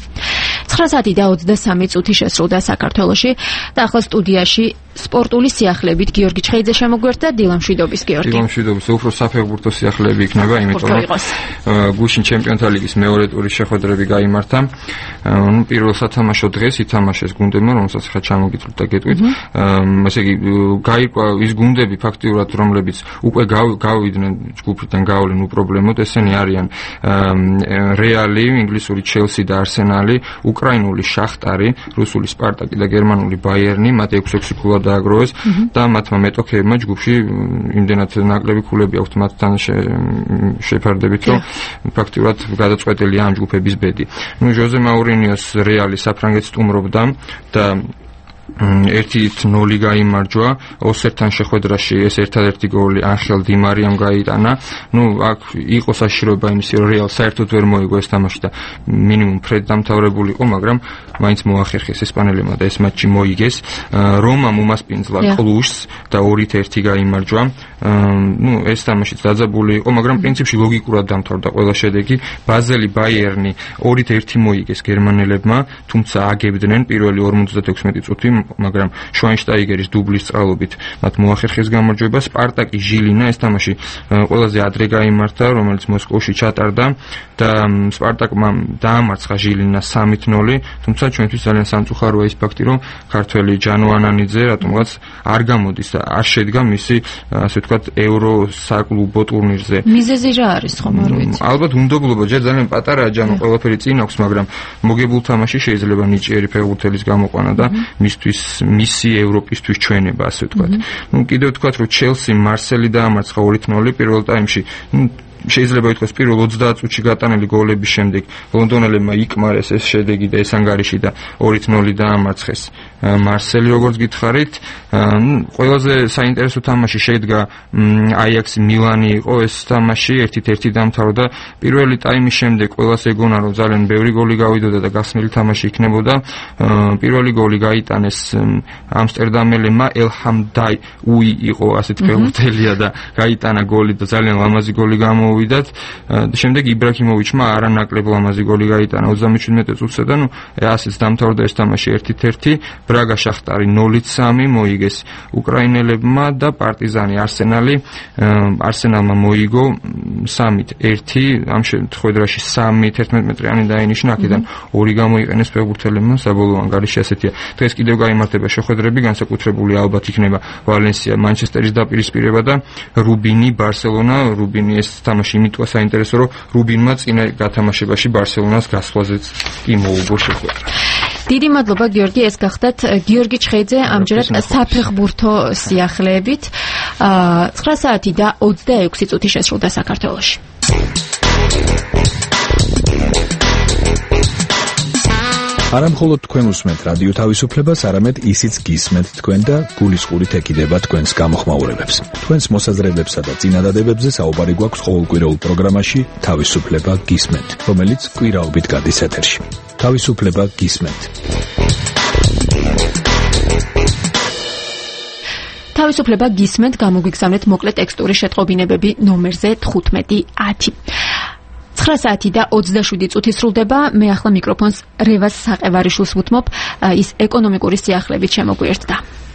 ცხრა საათი და ოცდასამი წუთი შესრულდა საქართველოში და ახლა სტუდიაში სპორტული სიახლეებით გიორგი ჩხეიძე შემოგვერთა და დილა მშვიდობის გიორგი. დილა მშვიდობის, უფრო საფეხბურთო სიახლეები იქნება, იმიტომ რომ გუშინ ჩემპიონთა ლიგის მეორე ტურის შეხვედრები გაიმართა. ნუ პირველ სათამაშო დღეს ითამაშეს გუნდებმა, რომელსაც ხა ჩამოგიწვით და გეტყვით. ესე იგი გაიყვა ის გუნდები ფაქტიურად, რომლებიც უკვე გავიდნენ ჯგუფიდან გავლენ უპრობლემოდ, ესენი არიან რეალი, ინგლისური ჩელსი და არსენალი, უკრაინული შახტარი, რუსული სპარტაკი და გერმანული ბაიერნი, მათ ექვსი ექვსი ქულა დააგროვეს და მათმა მეტოქეებმა ჯგუფში იმდენად ნაკლები ქულები აქვთ მათთან შეფარდებით, რომ ფაქტიურად გადაწყვეტილია ამ ჯგუფების ბედი. ნუ ჟოზე მაურინიოს რეალი საფრანგეთს სტუმრობდა და ერთი ნული გაიმარჯვა, ოსერთან შეხვედრაში ეს ერთადერთი გოლი ანხელ დი მარიამ გაიტანა. ნუ აქ იყო საშიშროება იმისი, რომ რეალ საერთოდ ვერ მოიგო ეს თამაში და მინიმუმ ფრედ დამთავრებული იყო, მაგრამ მაინც მოახერხეს ესპანელებმა და ეს მატჩი მოიგეს. რომამ უმასპინძლა კლუშს და ორით ერთი გაიმარჯვა. ნუ ეს თამაშიც დაძაბული იყო, მაგრამ პრინციპში ლოგიკურად დამთავრდა ყველა შედეგი. ბაზელი ბაიერნი ორით ერთი მოიგეს გერმანელებმა, თუმცა აგებდნენ პირველი ორმოცდათექვსმეტი წუთი მაგრამ შვაინშტაიგერის დუბლის წყალობით მათ მოახერხეს გამარჯვება. სპარტაკი ჟილინა ეს თამაში ყველაზე ადრე გაიმართა, რომელიც მოსკოვში ჩატარდა და სპარტაკმა დაამარცხა ჟილინას სამით ნოლი, თუმცა ჩვენთვის ძალიან სამწუხაროა ის ფაქტი, რომ ქართველი ჯანო ანანიძე რატომღაც არ გამოდის და არ შედგა მისი ასე ვთქვათ ევრო საკლუბო ტურნირზე. მიზეზი რა არის ხომ არ ვიცი. ალბათ უნდობლობა ჯერ ძალიან პატარაა ჯანო ყველაფერი წინ აქვს, მაგრამ მოგებულ თამაში შეიძლება ნიჭიერი ფეხბურთელის გამოყვანა და მისთვის მისი ევროპისთვის ჩვენება ასე ვთქვათ. ნუ კიდევ ვთქვათ რომ ჩელსი მარსელი დაამარცხა ორი ნოლი პირველ ტაიმში. შეიძლება ითქვას პირველ ოცდაათ წუთში გატანილი გოლების შემდეგ ლონდონელებმა იკმარეს ეს შედეგი და ეს ანგარიში და ორი ნოლი დაამარცხეს მარსელი როგორც გითხარით. ყველაზე საინტერესო თამაში შედგა აიაქსი მილანი იყო ეს თამაში ერთით ერთი დამთავრდა. პირველი ტაიმის შემდეგ ყველას ეგონა რომ ძალიან ბევრი გოლი გავიდოდა და გასმელი თამაში იქნებოდა. პირველი გოლი გაიტანეს ამსტერდამელებმა, ელჰამ დაიუი იყო ასეთ ფეხბურთელია და გაიტანა გოლი და ძალიან ლამაზი გოლი გამოვიდათ. შემდეგ იბრაჰიმოვიჩმა არანაკლებ ლამაზი გოლი გაიტანა ოცდამეჩვიდმეტე წუთსა და ნუ ასეც დამთავრდა ეს თამაში ერთით ერთი. ბრაგა შახტარი ნოლით სამი მოიგეს უკრაინელებმა და პარტიზანი არსენალი არსენალმა მოიგო სამით ერთი. ამ შეხვედრაში სამი თერთმეტ მეტრიანი დაინიშნა, აქედან ორი გამოიყენეს ფეხბურთელებმა. საბოლოო ანგარიში ასეთია. დღეს კიდევ გაიმართება შეხვედრები, განსაკუთრებული ალბათ იქნება ვალენსია მანჩესტერის დაპირისპირება და რუბინი ბარსელონა. რუბინი ეს თამაში იმიტოა საინტერესო, რომ რუბინმა წინა გათამაშებაში ბარსელონას გასვლაზეც კი მოუგო შეხვედრა. დიდი მადლობა გიორგი, ეს გახდათ გიორგი ჩხეიძე ამჯერად საფეხბურთო სიახლეებით. ცხრა საათი და ოცდაექვსი წუთი შესრულდა საქართველოში. არა მხოლოდ თქვენ უსმენთ რადიო თავისუფლებას, არამედ ისიც გისმენთ თქვენ და გულისყურით ეკიდება თქვენს გამოხმაურებებს. თქვენს მოსაზრებებსა და წინადადებებზე საუბარი გვაქვს ყოველკვირეულ პროგრამაში თავისუფლება გისმენთ, რომელიც კვირაობით გადის ეთერში. თავისუფლება გისმენთ. თავისუფლება გისმენთ, გამოგვიგზავნეთ მოკლე ტექსტური შეტყობინებები ნომერზე თხუთმეტი ათი. ცხრა საათი და ოცდაშვიდი წუთი სრულდება. მე ახლა მიკროფონს რევას საყევარიშვილს ვუთმობ, ის ეკონომიკური სიახლეებით შემოგვიერთდა.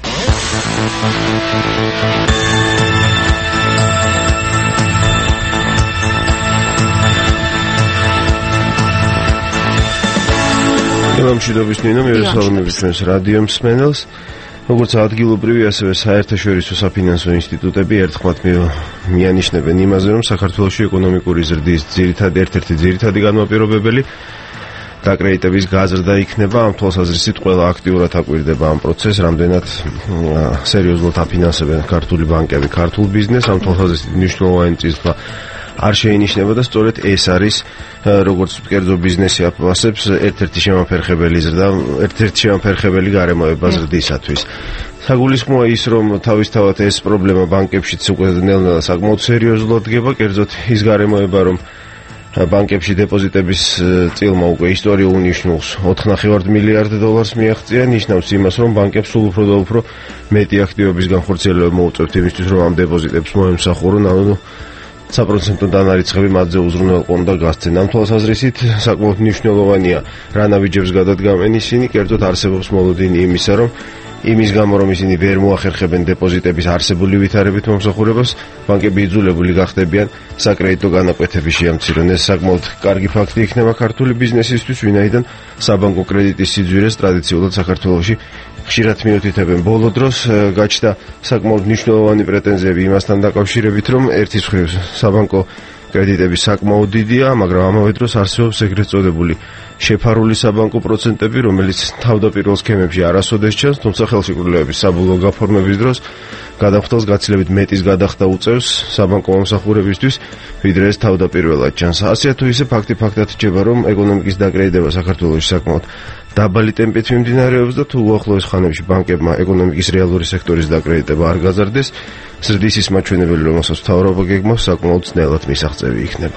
მშვიდობის ნინო, მიერესალმები ჩვენს რადიო მსმენელს. როგორც ადგილობრივი, ასევე საერთაშორისო საფინანსო ინსტიტუტები ერთხმად მიანიშნებენ იმაზე, რომ საქართველოში ეკონომიკური ზრდის ძირითადი ერთ-ერთი ძირითადი განმაპირობებელი დაკრედიტების გაზრდა იქნება. ამ თვალსაზრისით ყველა აქტიურად აკვირდება ამ პროცესს, რამდენად სერიოზულად აფინანსებენ ქართული ბანკები ქართულ ბიზნესს. ამ თვალსაზრისით მნიშვნელოვანი წინსვლა არ შეინიშნება და სწორედ ეს არის როგორც კერძო ბიზნესი აფასებს ერთ-ერთი შემაფერხებელი ზრდა, ერთ-ერთი შემაფერხებელი გარემოება ზრდისათვის. საგულისხმოა ის, რომ თავისთავად ეს პრობლემა ბანკებშიც უკვე ნელ-ნელა საკმაოდ სერიოზულად დგება, კერძოდ ის გარემოება, რომ ბანკებში დეპოზიტების წილმა უკვე ისტორიულ ნიშნულს ოთხ ნახევარ მილიარდ დოლარს მიაღწია, ნიშნავს იმას, რომ ბანკებს სულ უფრო და უფრო მეტი აქტივების განხორციელება მოუწევთ იმისთვის, რომ ამ დეპოზიტებს მოემსახურონ, ანუ საპროცენტო დანარიცხები მათზე უზრუნველყონ და გასცენ. ამ თვალსაზრისით საკმაოდ მნიშვნელოვანია რა ნაბიჯებს გადადგამენ ისინი, კერძოდ არსებობს მოლოდინი იმისა, რომ იმის გამო, რომ ისინი ვერ მოახერხებენ დეპოზიტების არსებული ვითარებით მომსახურებას, ბანკები იძულებული გახდებიან საკრედიტო განაკვეთების შეამცირონ. ეს საკმაოდ კარგი ფაქტი იქნება ქართული ბიზნესისთვის, ვინაიდან საბანკო კრედიტის სიძვირეს ტრადიციულად საქართველოში ხშირად მიუთითებენ. ბოლო დროს გაჩნდა საკმაოდ მნიშვნელოვანი პრეტენზიები იმასთან დაკავშირებით, რომ ერთის მხრივ საბანკო კრედიტები საკმაოდ დიდია, მაგრამ ამავე დროს არსებობს ეგრეთ წოდებული შეფარული საბანკო პროცენტები, რომელიც თავდაპირველ სქემებში არასოდეს ჩანს, თუმცა ხელშეკრულების საბოლოო გაფორმების დროს გადახდას გაცილებით მეტის გადახდა უწევს საბანკო მომსახურებისთვის, ვიდრე ეს თავდაპირველად ჩანს. ასე თუ ისე ფაქტი ფაქტად რჩება, რომ ეკონომიკის დაკრედიტება საქართველოში საკმაოდ დაბალი ტემპით მიმდინარეობს და თუ უახლოეს ხანებში ბანკებმა ეკონომიკის რეალური სექტორის დაკრედიტება არ გაზარდეს, ზრდის ის მაჩვენებელი, რომელსაც მთავრობა გეგმავს, საკმაოდ ძნელად მისაღწევი იქნება.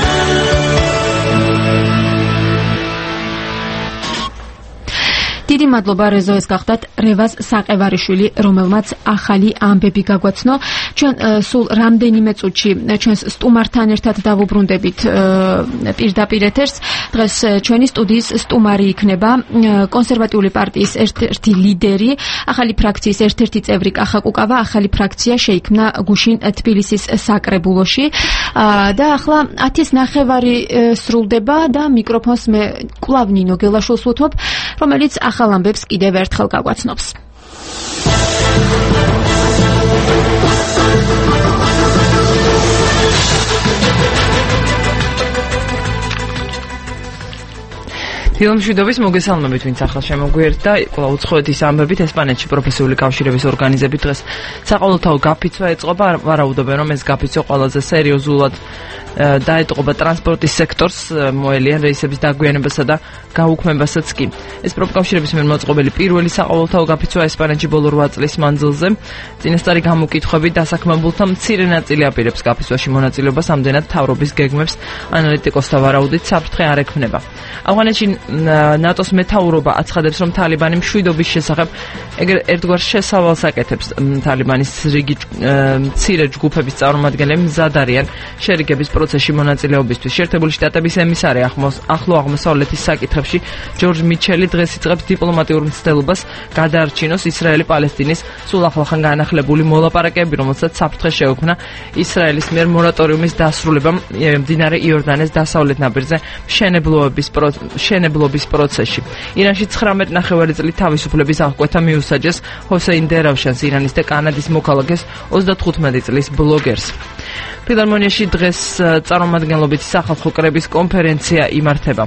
დიდი მადლობა რეზო, ეს გახდათ რევაზ საყევარიშვილი, რომელმაც ახალი ამბები გაგვაცნო. ჩვენ სულ რამდენიმე წუთში ჩვენს სტუმართან ერთად დავუბრუნდებით პირდაპირ ეთერს. დღეს ჩვენი სტუდიის სტუმარი იქნება კონსერვატიული პარტიის ერთ-ერთი ლიდერი, ახალი ფრაქციის ერთ-ერთი წევრი კახა კუკავა. ახალი ფრაქცია შეიქმნა გუშინ თბილისის საკრებულოში და ახლა ათის ნახევარი სრულდება და მიკროფონს მე კვლავ ნინო გელაშვილს ვუთმობ, რომელიც ახალ ამბებს კიდევ ერთხელ გაგვაცნობს. ფილმშვიდობის მოგესალმებით, ვინც ახლა შემოგვიერთდა, ყველა უცხოეთის ამბებით ესპანეთში პროფესიული კავშირების ორგანიზებით დღეს საყოველთაო გაფიცვა ეწყობა, ვარაუდობენ რომ ეს გაფიცვა ყველაზე სერიოზულად დაეტყობა ტრანსპორტის სექტორს, მოელიან რეისების დაგვიანებასა და გაუქმებასაც კი. ეს პროფკავშირების მიერ მოწყობილი პირველი საყოველთაო გაფიცვა ესპანეთში ბოლო რვა წლის მანძილზე. წინასწარი გამოკითხვები დასაქმებულთა მცირე ნაწილი აპირებს გაფიცვაში მონაწილეობას, ამდენად მთავრობის გეგმებს ანალიტიკოსთა ვარაუდით საფრთხე არ ექმნება. ავღანეთში ნატოს მეთაურობა აცხადებს, რომ თალიბანი მშვიდობის შესახებ ერთგვარ შესავალს აკეთებს. თალიბანის რიგი მცირე ჯგუფების წარმომადგენლები მზად არიან შერიგების პროცესში მონაწილეობისთვის. შეერთებული შტატების ემისარი ახლო აღმოსავლეთის საკითხებში ჯორჯ მიჩელი დღეს იწყებს დიპლომატიურ მცდელობას გადაარჩინოს ისრაელი-პალესტინის სულ ახლახან განახლებული მოლაპარაკებები, რომელსაც საფრთხე შეექმნა ისრაელის მიერ მორატორიუმის დასრულებამ მდინარე იორდანეს დასავლეთ ნაპირზე მშენებლობის მშენებლობის პროცესში. ირანში ცხრამეტ ნახევარი წლით თავისუფლების აღკვეთა მიუსაჯეს ჰოსეინ დერავშანს, ირანის და კანადის მოქალაქეს ოცდათხუთმეტი წლის ბლოგერს. ფილარმონიაში დღეს წარმომადგენლობითი სახალხო კრების კონფერენცია იმართება.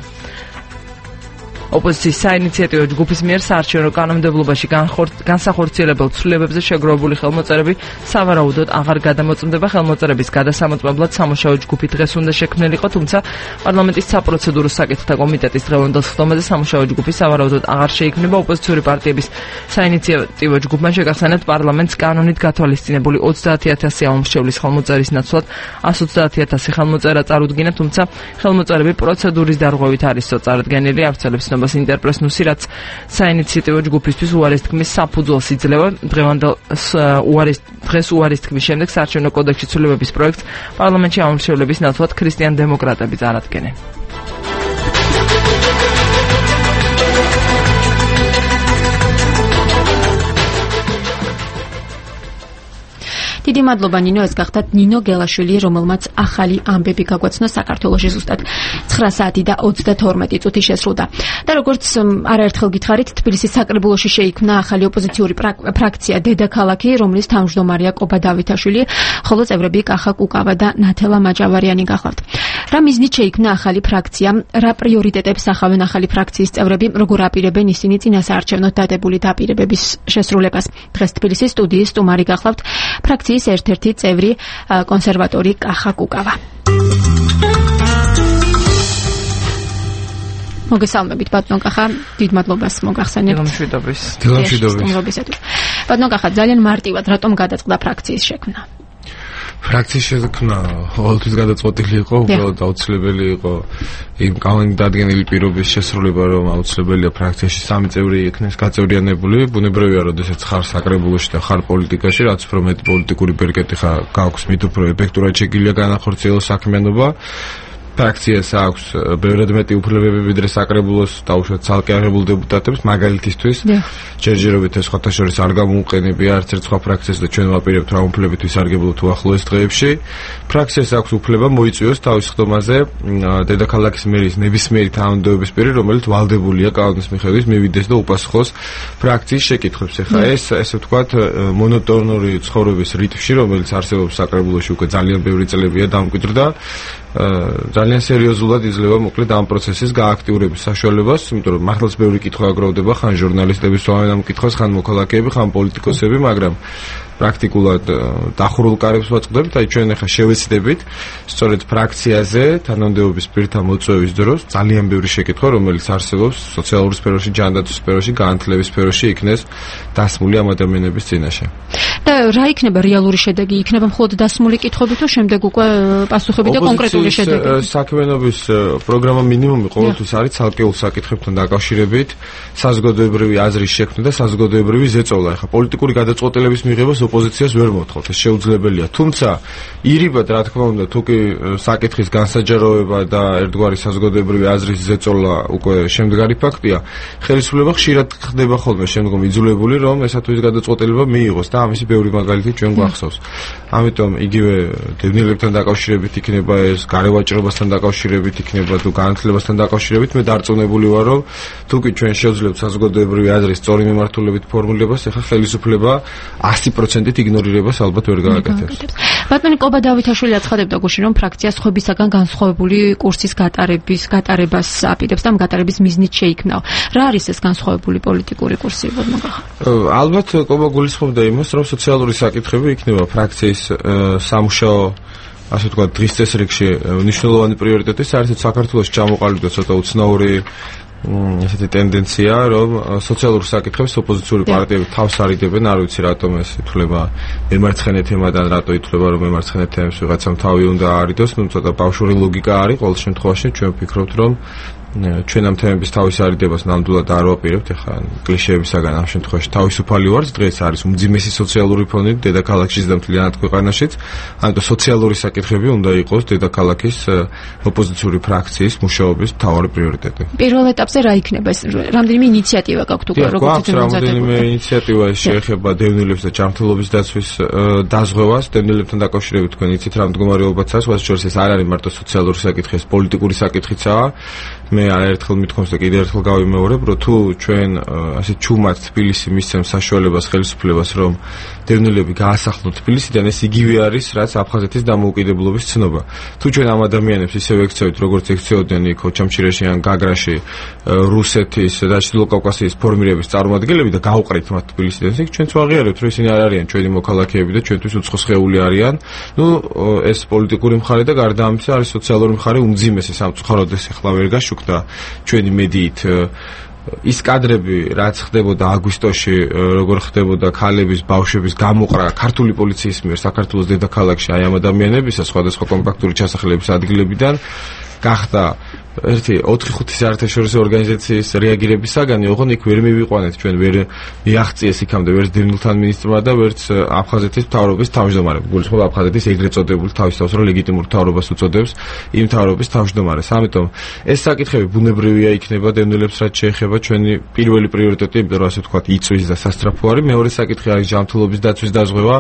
ოპოზიციის საინიციატივო ჯგუფის მიერ საარჩევნო კანონმდებლობაში განსახორციელებელ ცვლილებებზე შეგროვებული ხელმოწერები სავარაუდოდ აღარ გადამოწმდება. ხელმოწერების გადასამოწმებლად სამუშაო ჯგუფი დღეს უნდა შექმნილიყო, თუმცა პარლამენტის საპროცედურო საკითხთა კომიტეტის დღევანდელ სხდომაზე სამუშაო ჯგუფი სავარაუდოდ აღარ შეიქმნება. ოპოზიციური პარტიების საინიციატივო ჯგუფმა შეგახსენეთ პარლამენტს კანონით გათვალისწინებული ოცდაათი ათასი ამომრჩევლის ხელმოწერის ნაცვლად εκατს ოცდაათი ათასი ხელმოწერა წარუდგინა, თუმცა ხელმოწერები პროცედურის დარღვევით არისო წარდგენილი, ავრცელებს ინტერპრეს ნუსი, რაც საინიციატივო ჯგუფისთვის უარის თქმის საფუძველს იძლევა. დღევანდელ უარის დღეს უარის თქმის შემდეგ საარჩევნო კოდექსში ცვლილებების პროექტს პარლამენტში ამომრჩევლების ნაცვლად ქრისტიან დემოკრატები წარადგენენ. დიდი მადლობა ნინო, ეს გახდათ ნინო გელაშვილი, რომელმაც ახალი ამბები გაგვაცნო. საქართველოში ზუსტად ცხრა საათი და ოცდათორმეტი წუთი შესრულდა. და როგორც არაერთხელ გითხარით, თბილისის საკრებულოში შეიქმნა ახალი ოპოზიციური ფრაქცია დედაქალაქი, რომლის თავმჯდომარეა კობა დავითაშვილი, ხოლო წევრები კახა კუკავა და ნათელა მაჭავარიანი გახლავთ. რა მიზნით შეიქმნა ახალი ფრაქცია, რა პრიორიტეტებს ახავენ ახალი ფრაქციის წევრები, როგორ აპირებენ ისინი წინასაარჩევნოდ დადებული დაპირებების შესრულებას. დღეს თბილისის სტუდიის სტუმარი გახლავთ ფრაქციის ერთ-ერთი წევრი კონსერვატორი კახა კუკავა. მოგესალმებით ბატონო კახა, დიდ მადლობას მოგახსენებთ. დილამშვიდობის. დილამშვიდობის. ბატონო კახა, ძალიან მარტივად რატომ გადაწყდა ფრაქციის შექმნა? ფრაქციის შექმნა ყოველთვის გადაწყვეტილი იყო, უბრალოდ აუცილებელი იყო იმ კანონდადგენილი პირობის შესრულება, რომ აუცილებელია ფრაქციაში სამი წევრი იქნეს გაწევრიანებული. ბუნებრივია, როდესაც ხარ საკრებულოში და ხარ პოლიტიკაში, რაც უფრო მეტი პოლიტიკური ბერკეტი გაქვს, მით უფრო ეფექტურად შეგიძლია განახორციელოს საქმიანობა. ფრაქციას აქვს ბევრად მეტი უფლებები ვიდრე საკრებულოს დაუშვათ ცალკე აღებულ დეპუტატებს, მაგალითისთვის ჯერჯერობით ეს სხვათა შორის არ გამოუყენებია არც ერთ სხვა ფრაქციას და ჩვენ ვაპირებთ რა უფლებით ვისარგებლოთ უახლოეს დღეებში. ფრაქციას აქვს უფლება მოიწვიოს თავის ხდომაზე დედაქალაქის მერის ნებისმიერი თანამდებობის პირი, რომელიც ვალდებულია კანონის მიხედვით მივიდეს და უპასუხოს ფრაქციის შეკითხვებს. ეხლა ეს ესე ვთქვათ მონოტონური ცხოვრების რიტმში, რომელიც არსებობს საკრებულოში უკვე ძალიან ბევრი წლებია დამკვიდრდა, ძალიან სერიოზულად იძლევა მოკლედ ამ პროცესის გააქტიურების საშუალებას, იმიტომ რომ მართლაც ბევრი კითხვა აგროვდება, ხან ჟურნალისტები სვამენ ამ კითხვას, ხან მოქალაქეები, ხან პოლიტიკოსები, მაგრამ პრაქტიკულად დახურულ კარებს ვაწყდებით, აი ჩვენ ახლა შევეცდებით სწორედ ფრაქციაზე თანამდებობის პირთა მოწვევის დროს ძალიან ბევრი შეკითხვა, რომელიც არსებობს სოციალურ სფეროში, ჯანდაცვის სფეროში, განათლების სფეროში იქნეს დასმული ამ ადამიანების წინაშე. და რა იქნება რეალური შედეგი? იქნება მხოლოდ დასმული კითხვები თუ შემდეგ უკვე პასუხები და კონკრეტული შედეგი? საქმიანობის პროგრამა მინიმუმი ყოველთვის არის ცალკეულ საკითხებთან დაკავშირებით საზოგადოებრივი აზრის შექმნა და საზოგადოებრივი ზეწოლა. ეხლა პოლიტიკური გადაწყვეტილების მიღებას ოპოზიციას ვერ მოთხოვთ, ეს შეუძლებელია. თუმცა ირიბად, რა თქმა უნდა, თუ კი საკითხის განსაჯაროება და ერთგვარი საზოგადოებრივი აზრის ზეწოლა უკვე შემდგარი ფაქტია, ხელისუფლება ხშირად ხდება ხოლმე შემდგომ იძულებული, რომ ესა თუ ის გადაწყვეტილება მიიღოს და ამისი ბევრი მაგალითი ჩვენ გვახსოვს. ამიტომ იგივე დევნილებთან დაკავშირებით იქნება ეს, გარევაჭრობასთან დაკავშირებით იქნება თუ განათლებასთან დაკავშირებით, მე დარწმუნებული ვარ, რომ თუ კი ჩვენ შევძლებთ საზოგადოებრივი აზრის სწორი მიმართულებით ფორმულებას, ეხლა ხელისუფლება sto procent იგნორირებას ალბათ ვერ გააკეთებს. ბატონი კობა დავითაშვილი აცხადებდა გუშინ, რომ ფრაქცია სხვებისაგან განსხვავებული კურსის გატარების გატარებას აპირებს და ამ გატარების მიზნით შეიქმნა. რა არის ეს განსხვავებული პოლიტიკური კურსი, ბატონო? ალბათ კობა გულისხმობდა იმას, რომ სოციალური საკითხები იქნება ფრაქციის სამუშაო ასე თქვა დღის წესრიგში მნიშვნელოვანი პრიორიტეტი. საერთოდ საქართველოს ჩამოყალიბდა ცოტა უცნაური ესეთი ტენდენცია, რომ სოციალურ საკითხებს ოპოზიციური პარტიები თავს არიდებენ, არ ვიცი რატომ ეს ითვლება მემარცხენე თემადან, რატო ითვლება რომ მემარცხენე თემებს ვიღაცამ თავი უნდა არიდოს, ნუ ცოტა ბავშვური ლოგიკა არის, ყოველ შემთხვევაში ჩვენ ვფიქრობთ, რომ ჩვენ ამ თემების თავის არიდებას ნამდვილად არ ვაპირებთ, ეხლა კლიშეებისაგან ამ შემთხვევაში თავისუფალი ვართ, დღეს არის უმძიმესი სოციალური ფონი დედაქალაქშიც და მთლიანად ქვეყანაშიც, ამიტომ სოციალური საკითხები უნდა იყოს დედაქალაქის ოპოზიციური ფრაქციის მუშაობის მთავარი პრიორიტეტი. პირველ ეტაპზე რა იქნება ეს? რამდენიმე ინიციატივა გაქვთ უკვე, როგორც იცით, რამდენიმე ინიციატივა შეეხება დევნილებს და ჯანმრთელობის დაცვის დაზღვევას, დევნილებთან დაკავშირებით თქვენ იცით რა მდგომარეობაც არის, მას შორის ეს არ არის მარტო სოციალური საკითხი, ეს პოლიტიკური საკითხიცაა. მე არაერთხელ მithქვამს და კიდევ ერთხელ გავიმეორებ, რომ თუ ჩვენ ასე ჩუმად თბილისი მისცემს საშუალებას ხელისუფლებას, რომ დევნილები გაასახლონ თბილისიდან, ეს იგივე არის, რაც აფხაზეთის დამოუკიდებლობის ცნობა. თუ ჩვენ ამ ადამიანებს ისევ ექცევით, როგორც ექცეოდნენ იქ ოჩამჩირეში ან გაგრაში რუსეთის და ჩრდილო კავკასიის ფორმირების წარმომადგენლები და გავყრით მათ თბილისიდან, იქ ჩვენც ვაღიარებთ, რომ ისინი არ არიან ჩვენი მოქალაქეები და ჩვენთვის უცხო სხეული არიან. ნუ ეს პოლიტიკური მხარე და გარდა ამისა არის სოციალური მხარე უმძიმესი სამწუხაროდ ეს ახლა ვერ გაშუქდა ჩვენი მედიით ის კადრები, რაც ხდებოდა აგვისტოში, როგორ ხდებოდა ქალების, ბავშვების გამოყრა ქართული პოლიციის მიერ საქართველოს დედაქალაქში აი ამ ადამიანებისა სხვადასხვა კომპაქტური ჩასახლების ადგილებიდან გახდა ერთი ოთხი ხუთი საერთაშორისო ორგანიზაციის რეაგირების საგანი, ოღონდ იქ ვერ მივიყვანეთ, ჩვენ ვერ მიაღწიეს იქამდე ვერც დევნილთა მინისტრმა და ვერც აფხაზეთის მთავრობის თავმჯდომარემ. გულისხმობ აფხაზეთის ეგრეთ წოდებული თავის თავს, რომ ლეგიტიმურ მთავრობას უწოდებს იმ მთავრობის თავმჯდომარეს. ამიტომ ეს საკითხები ბუნებრივია იქნება დევნილებს, რაც შეეხება ჩვენი პირველი პრიორიტეტი, იმიტომ რომ ასე ვთქვათ, იწვის და სასწრაფო არის. მეორე საკითხი არის ჯანმრთელობის დაცვის დაზღვევა.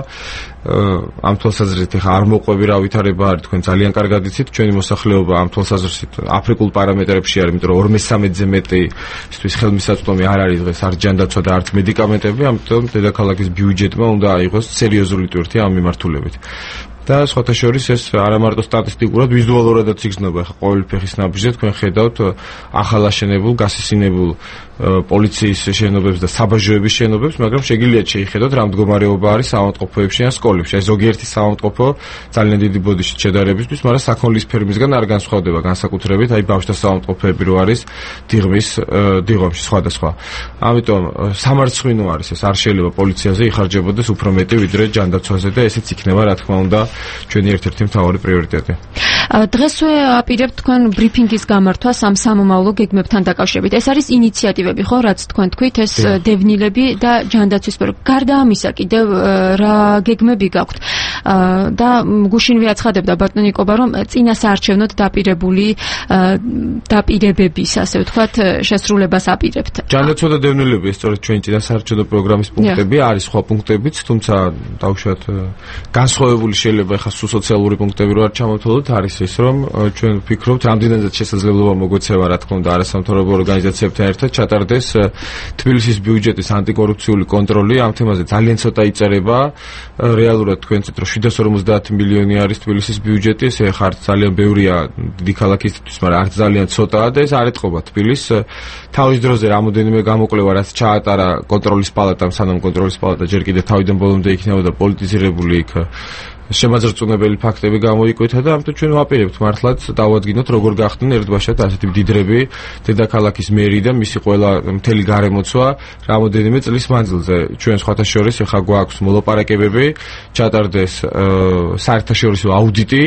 ამ თვალსაზრისით ახლა არ მოყვები რა ვითარება არის, თქვენ ძალიან კარგად იცით, ჩვენი მოსახლეობა ამ თვალსაზრისით აფრიკულ პარამეტრებში არის, იმიტომ რომ ორმე სამედზე მეტი ისთვის ხელმისაწვდომი არ არის დღეს არც ჯანდაცვა და არც მედიკამენტები, ამიტომ დედაქალაქის ბიუჯეტმა უნდა აიღოს სერიოზული ტვირთი ამ მიმართულებით. და სხვათა შორის ეს არა მარტო სტატისტიკურად, ვიზუალურადაც იგრძნობა. ახლა ყოველი ფეხის ნაბიჯზე თქვენ ხედავთ ახალაშენებულ, გასისინებულ პოლიციის შენობებს და საბაჟოების შენობებს, მაგრამ შეგიძლია შეიხედოთ რა მდგომარეობა არის საავადმყოფოებში ან სკოლებში. აი ზოგიერთი საავადმყოფო ძალიან დიდი ბოდიშით შედარებისთვის, მაგრამ საქონლის ფერმისგან არ განსხვავდება განსაკუთრებით აი ბავშვთა საავადმყოფოები რო არის დიღმის დიღომში სხვადასხვა. ამიტომ სამარცხვინო არის ეს, არ შეიძლება პოლიციაზე იხარჯებოდეს უფრო მეტი ვიდრე ჯანდაცვაზე და ესეც იქნება რა თქმა უნდა ჩვენი ერთ-ერთი მთავარი პრიორიტეტი. დღესვე აპირებთ თქვენ ბრიფინგის გამართვას ამ სამომავლო გეგმებთან დაკავშირებით. ეს არის ინიციატივები, ხო, რაც თქვენ თქვით, ეს დევნილები და ჯანდაცვის სფერო. გარდა ამისა კიდევ რა გეგმები გაქვთ? და გუშინვე აცხადებდა ბატონი კობა, რომ წინა საარჩევნოდ დაპირებული დაპირებების, ასე ვთქვათ, შესრულებას აპირებთ. ჯანდაცვა და დევნილები, ეს სწორედ ჩვენი წინა საარჩევნო პროგრამის პუნქტები არის, სხვა პუნქტებიც, თუმცა დავუშვათ განსხვავებული შეიძლება ახლა სულ სოციალური პუნქტები რო არ ჩამოვთვალოთ, არის ის, რომ ჩვენ ვფიქრობთ, რამდენადაც შესაძლებლობა მოგვეცევა, რა თქმა უნდა, არასამთავრობო ორგანიზაციებთან ერთად ჩატარდეს თბილისის ბიუჯეტის ანტიკორუფციული კონტროლი. ამ თემაზე ძალიან ცოტა იწერება. რეალურად თქვენ ცით, რომ შვიდას ორმოცდაათი მილიონი არის თბილისის ბიუჯეტი, ეს ახლა ძალიან ბევრია დიდი ქალაქისთვის, მაგრამ არც ძალიან ცოტაა და ეს არ ეთყობა თბილისს. თავის დროზე რამოდენიმე გამოკვლევა, რაც ჩაატარა კონტროლის პალატამ, სანამ კონტროლის პალატა ჯერ კიდევ თავიდან ბოლომდე იქნებოდა პოლიტიზირებული იქ შემაძრწუნებელი ფაქტები გამოიკვეთა და ამიტომ ჩვენ ვაპირებთ მართლაც დავადგინოთ როგორ გახდნენ ერთბაშად ასეთი მდიდრები დედაქალაქის მერი და მისი ყველა მთელი გარემოცვა რამოდენიმე წლის მანძილზე. ჩვენ სხვათა შორის ახლა გვაქვს მოლაპარაკებები, ჩატარდეს საერთაშორისო აუდიტი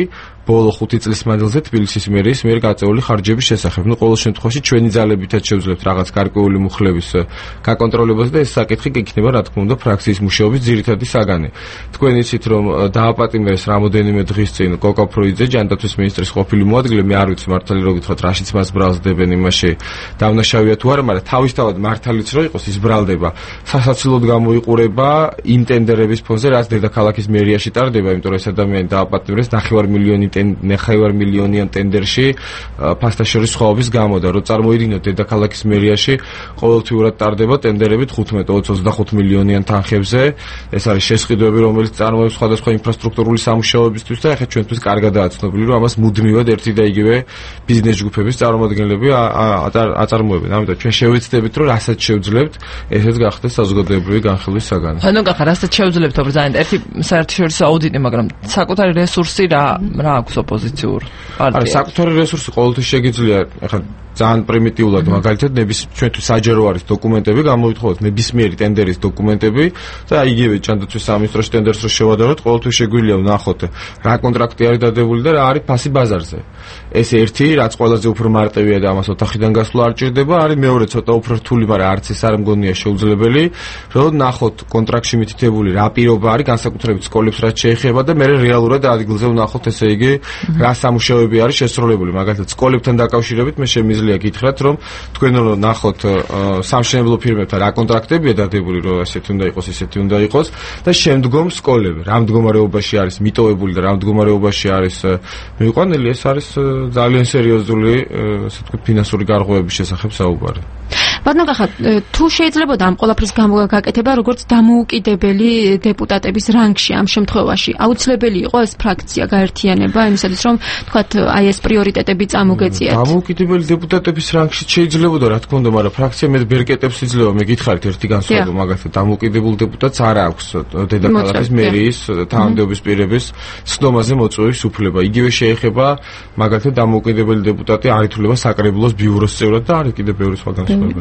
ბოლო ხუთი წლის მანძილზე თბილისის მერიის მიერ გაწეული ხარჯების შესახებ. ნუ ყოველ შემთხვევაში ჩვენი ძალებითაც შევძლებთ რაღაც გარკვეული მუხლების გაკონტროლებას და ეს საკითხი იქნება რა თქმა უნდა ფრაქციის მუშაობის ძირითადი საგანი. თქვენ იცით რომ დააპატიმრეს რამოდენიმე დღის წინ კოკო ფროიძე ჯანდაცვის მინისტრის ყოფილი მოადგილე, მე არ ვიცი მართალი რო გითხრათ რაშიც მას ბრალს დებენ იმაში დავნაშავია თუ არა, მაგრამ თავისთავად მართალიც რო იყოს ის ბრალდება სასაცილოდ გამოიყურება იმ ტენდერების ფონზე, რაც დედაქალაქის მერიაში ტარდება, იმიტომ რომ ეს ადამიანი დააპატიმრეს ნახევარ მილიონი ნახევარ მილიონიან ტენდერში ფასტაშორის სხვაობის გამო და რო წარმოიდგინოთ დედაქალაქის მერიაში ყოველთვიურად ტარდება ტენდერები თხუთმეტ ოცდაოც ოცდახუთ მილიონიან თანხებზე. ეს არის შესყიდვები, რომელიც წარმოებს სხვადასხვა ინფრასტრუქტურული სამუშაოებისთვის და ახლა ჩვენთვის კარგადაა ცნობილი, რომ ამას მუდმივად ერთი და იგივე ბიზნეს ჯგუფების წარმომადგენლები აწარმოებენ. ამიტომ ჩვენ შევეცდებით, რომ რასაც შევძლებთ, ესეც გახდეს საზოგადოებრივი განხილვის საგანი. ანუ გახარ რასაც შევძლებთ, ოპოზიცია ერთი საერთაშორისო აუდიტი, მაგრამ საკუთარი რესურსი რა რა აქვს ოპოზიციურ პარტიას? არა, საკუთარი რესურსი ყოველთვის შეგიძლია, ახლა ძალიან პრიმიტიულად, მაგალითად, ნების ჩვენთვის საჯარო არის დოკუმენტები, გამოვითხოვოთ ნებისმიერი ტენდერის დოკუმენტები და იგივე ჯანდაცვის სამინისტროში ტენდერს რო შევადაროთ, ყოველთვის შეგვიძლია ვნახოთ რა კონტრაქტი არის დადებული და რა არის ფასი ბაზარზე. ეს ერთი, რაც ყველაზე უფრო მარტივია და ამას ოთახიდან გასვლა არ ჭირდება, არის მეორე ცოტა უფრო რთული, მაგრამ არც ეს არ მგონია შეუძლებელი, რომ ნახოთ კონტრაქტში მითითებული რა პირობა არის, განსაკუთრებით სკოლებს რაც შეეხება და მე რეალურად ადგილზე ვნახოთ, ესე იგი, რა სამუშაოები არის შესრულებული. მაგალითად, სკოლებთან დაკავშირებით მე შემიძლია გითხრათ, რომ თქვენ რო ნახოთ სამშენებლო ფირმებთან რა კონტრაქტებია დადებული, რომ ასეთი უნდა იყოს, ესეთი უნდა იყოს და შემდგომ სკოლები რა მდგომარეობაში არის მიტოვებული და რა მდგომარეობაში არის მიყვანილი, ეს არის ძალიან სერიოზული, ასე ვთქვით, ფინანსური გარღვევების შესახებ საუბარი. ბატონო კახა, თუ შეიძლებოდა ამ ყველაფრის გამოგაკეთება როგორც დამოუკიდებელი დეპუტატების რანგში ამ შემთხვევაში, აუცილებელი იყო ეს ფრაქცია გაერთიანება იმისათვის, რომ თქვათ აი ეს პრიორიტეტები წამოგეწიათ. დამოუკიდებელი დეპუტატების რანგში შეიძლებოდა, რა თქმა უნდა, მაგრამ ფრაქცია მე ბერკეტებს იძლევა, მე გითხარით ერთი განსხვავება, მაგალითად, დამოუკიდებელ დეპუტატს არ აქვს დედაქალაქის მერიის თანამდებობის პირების ცნობაზე მოწვევის უფლება. იგივე შეეხება მაგალითად დამოუკიდებელი დეპუტატი არ ითვლება საკრებულოს ბიუროს წევრად და არის კიდევ ბევრი სხვა განსხვავება.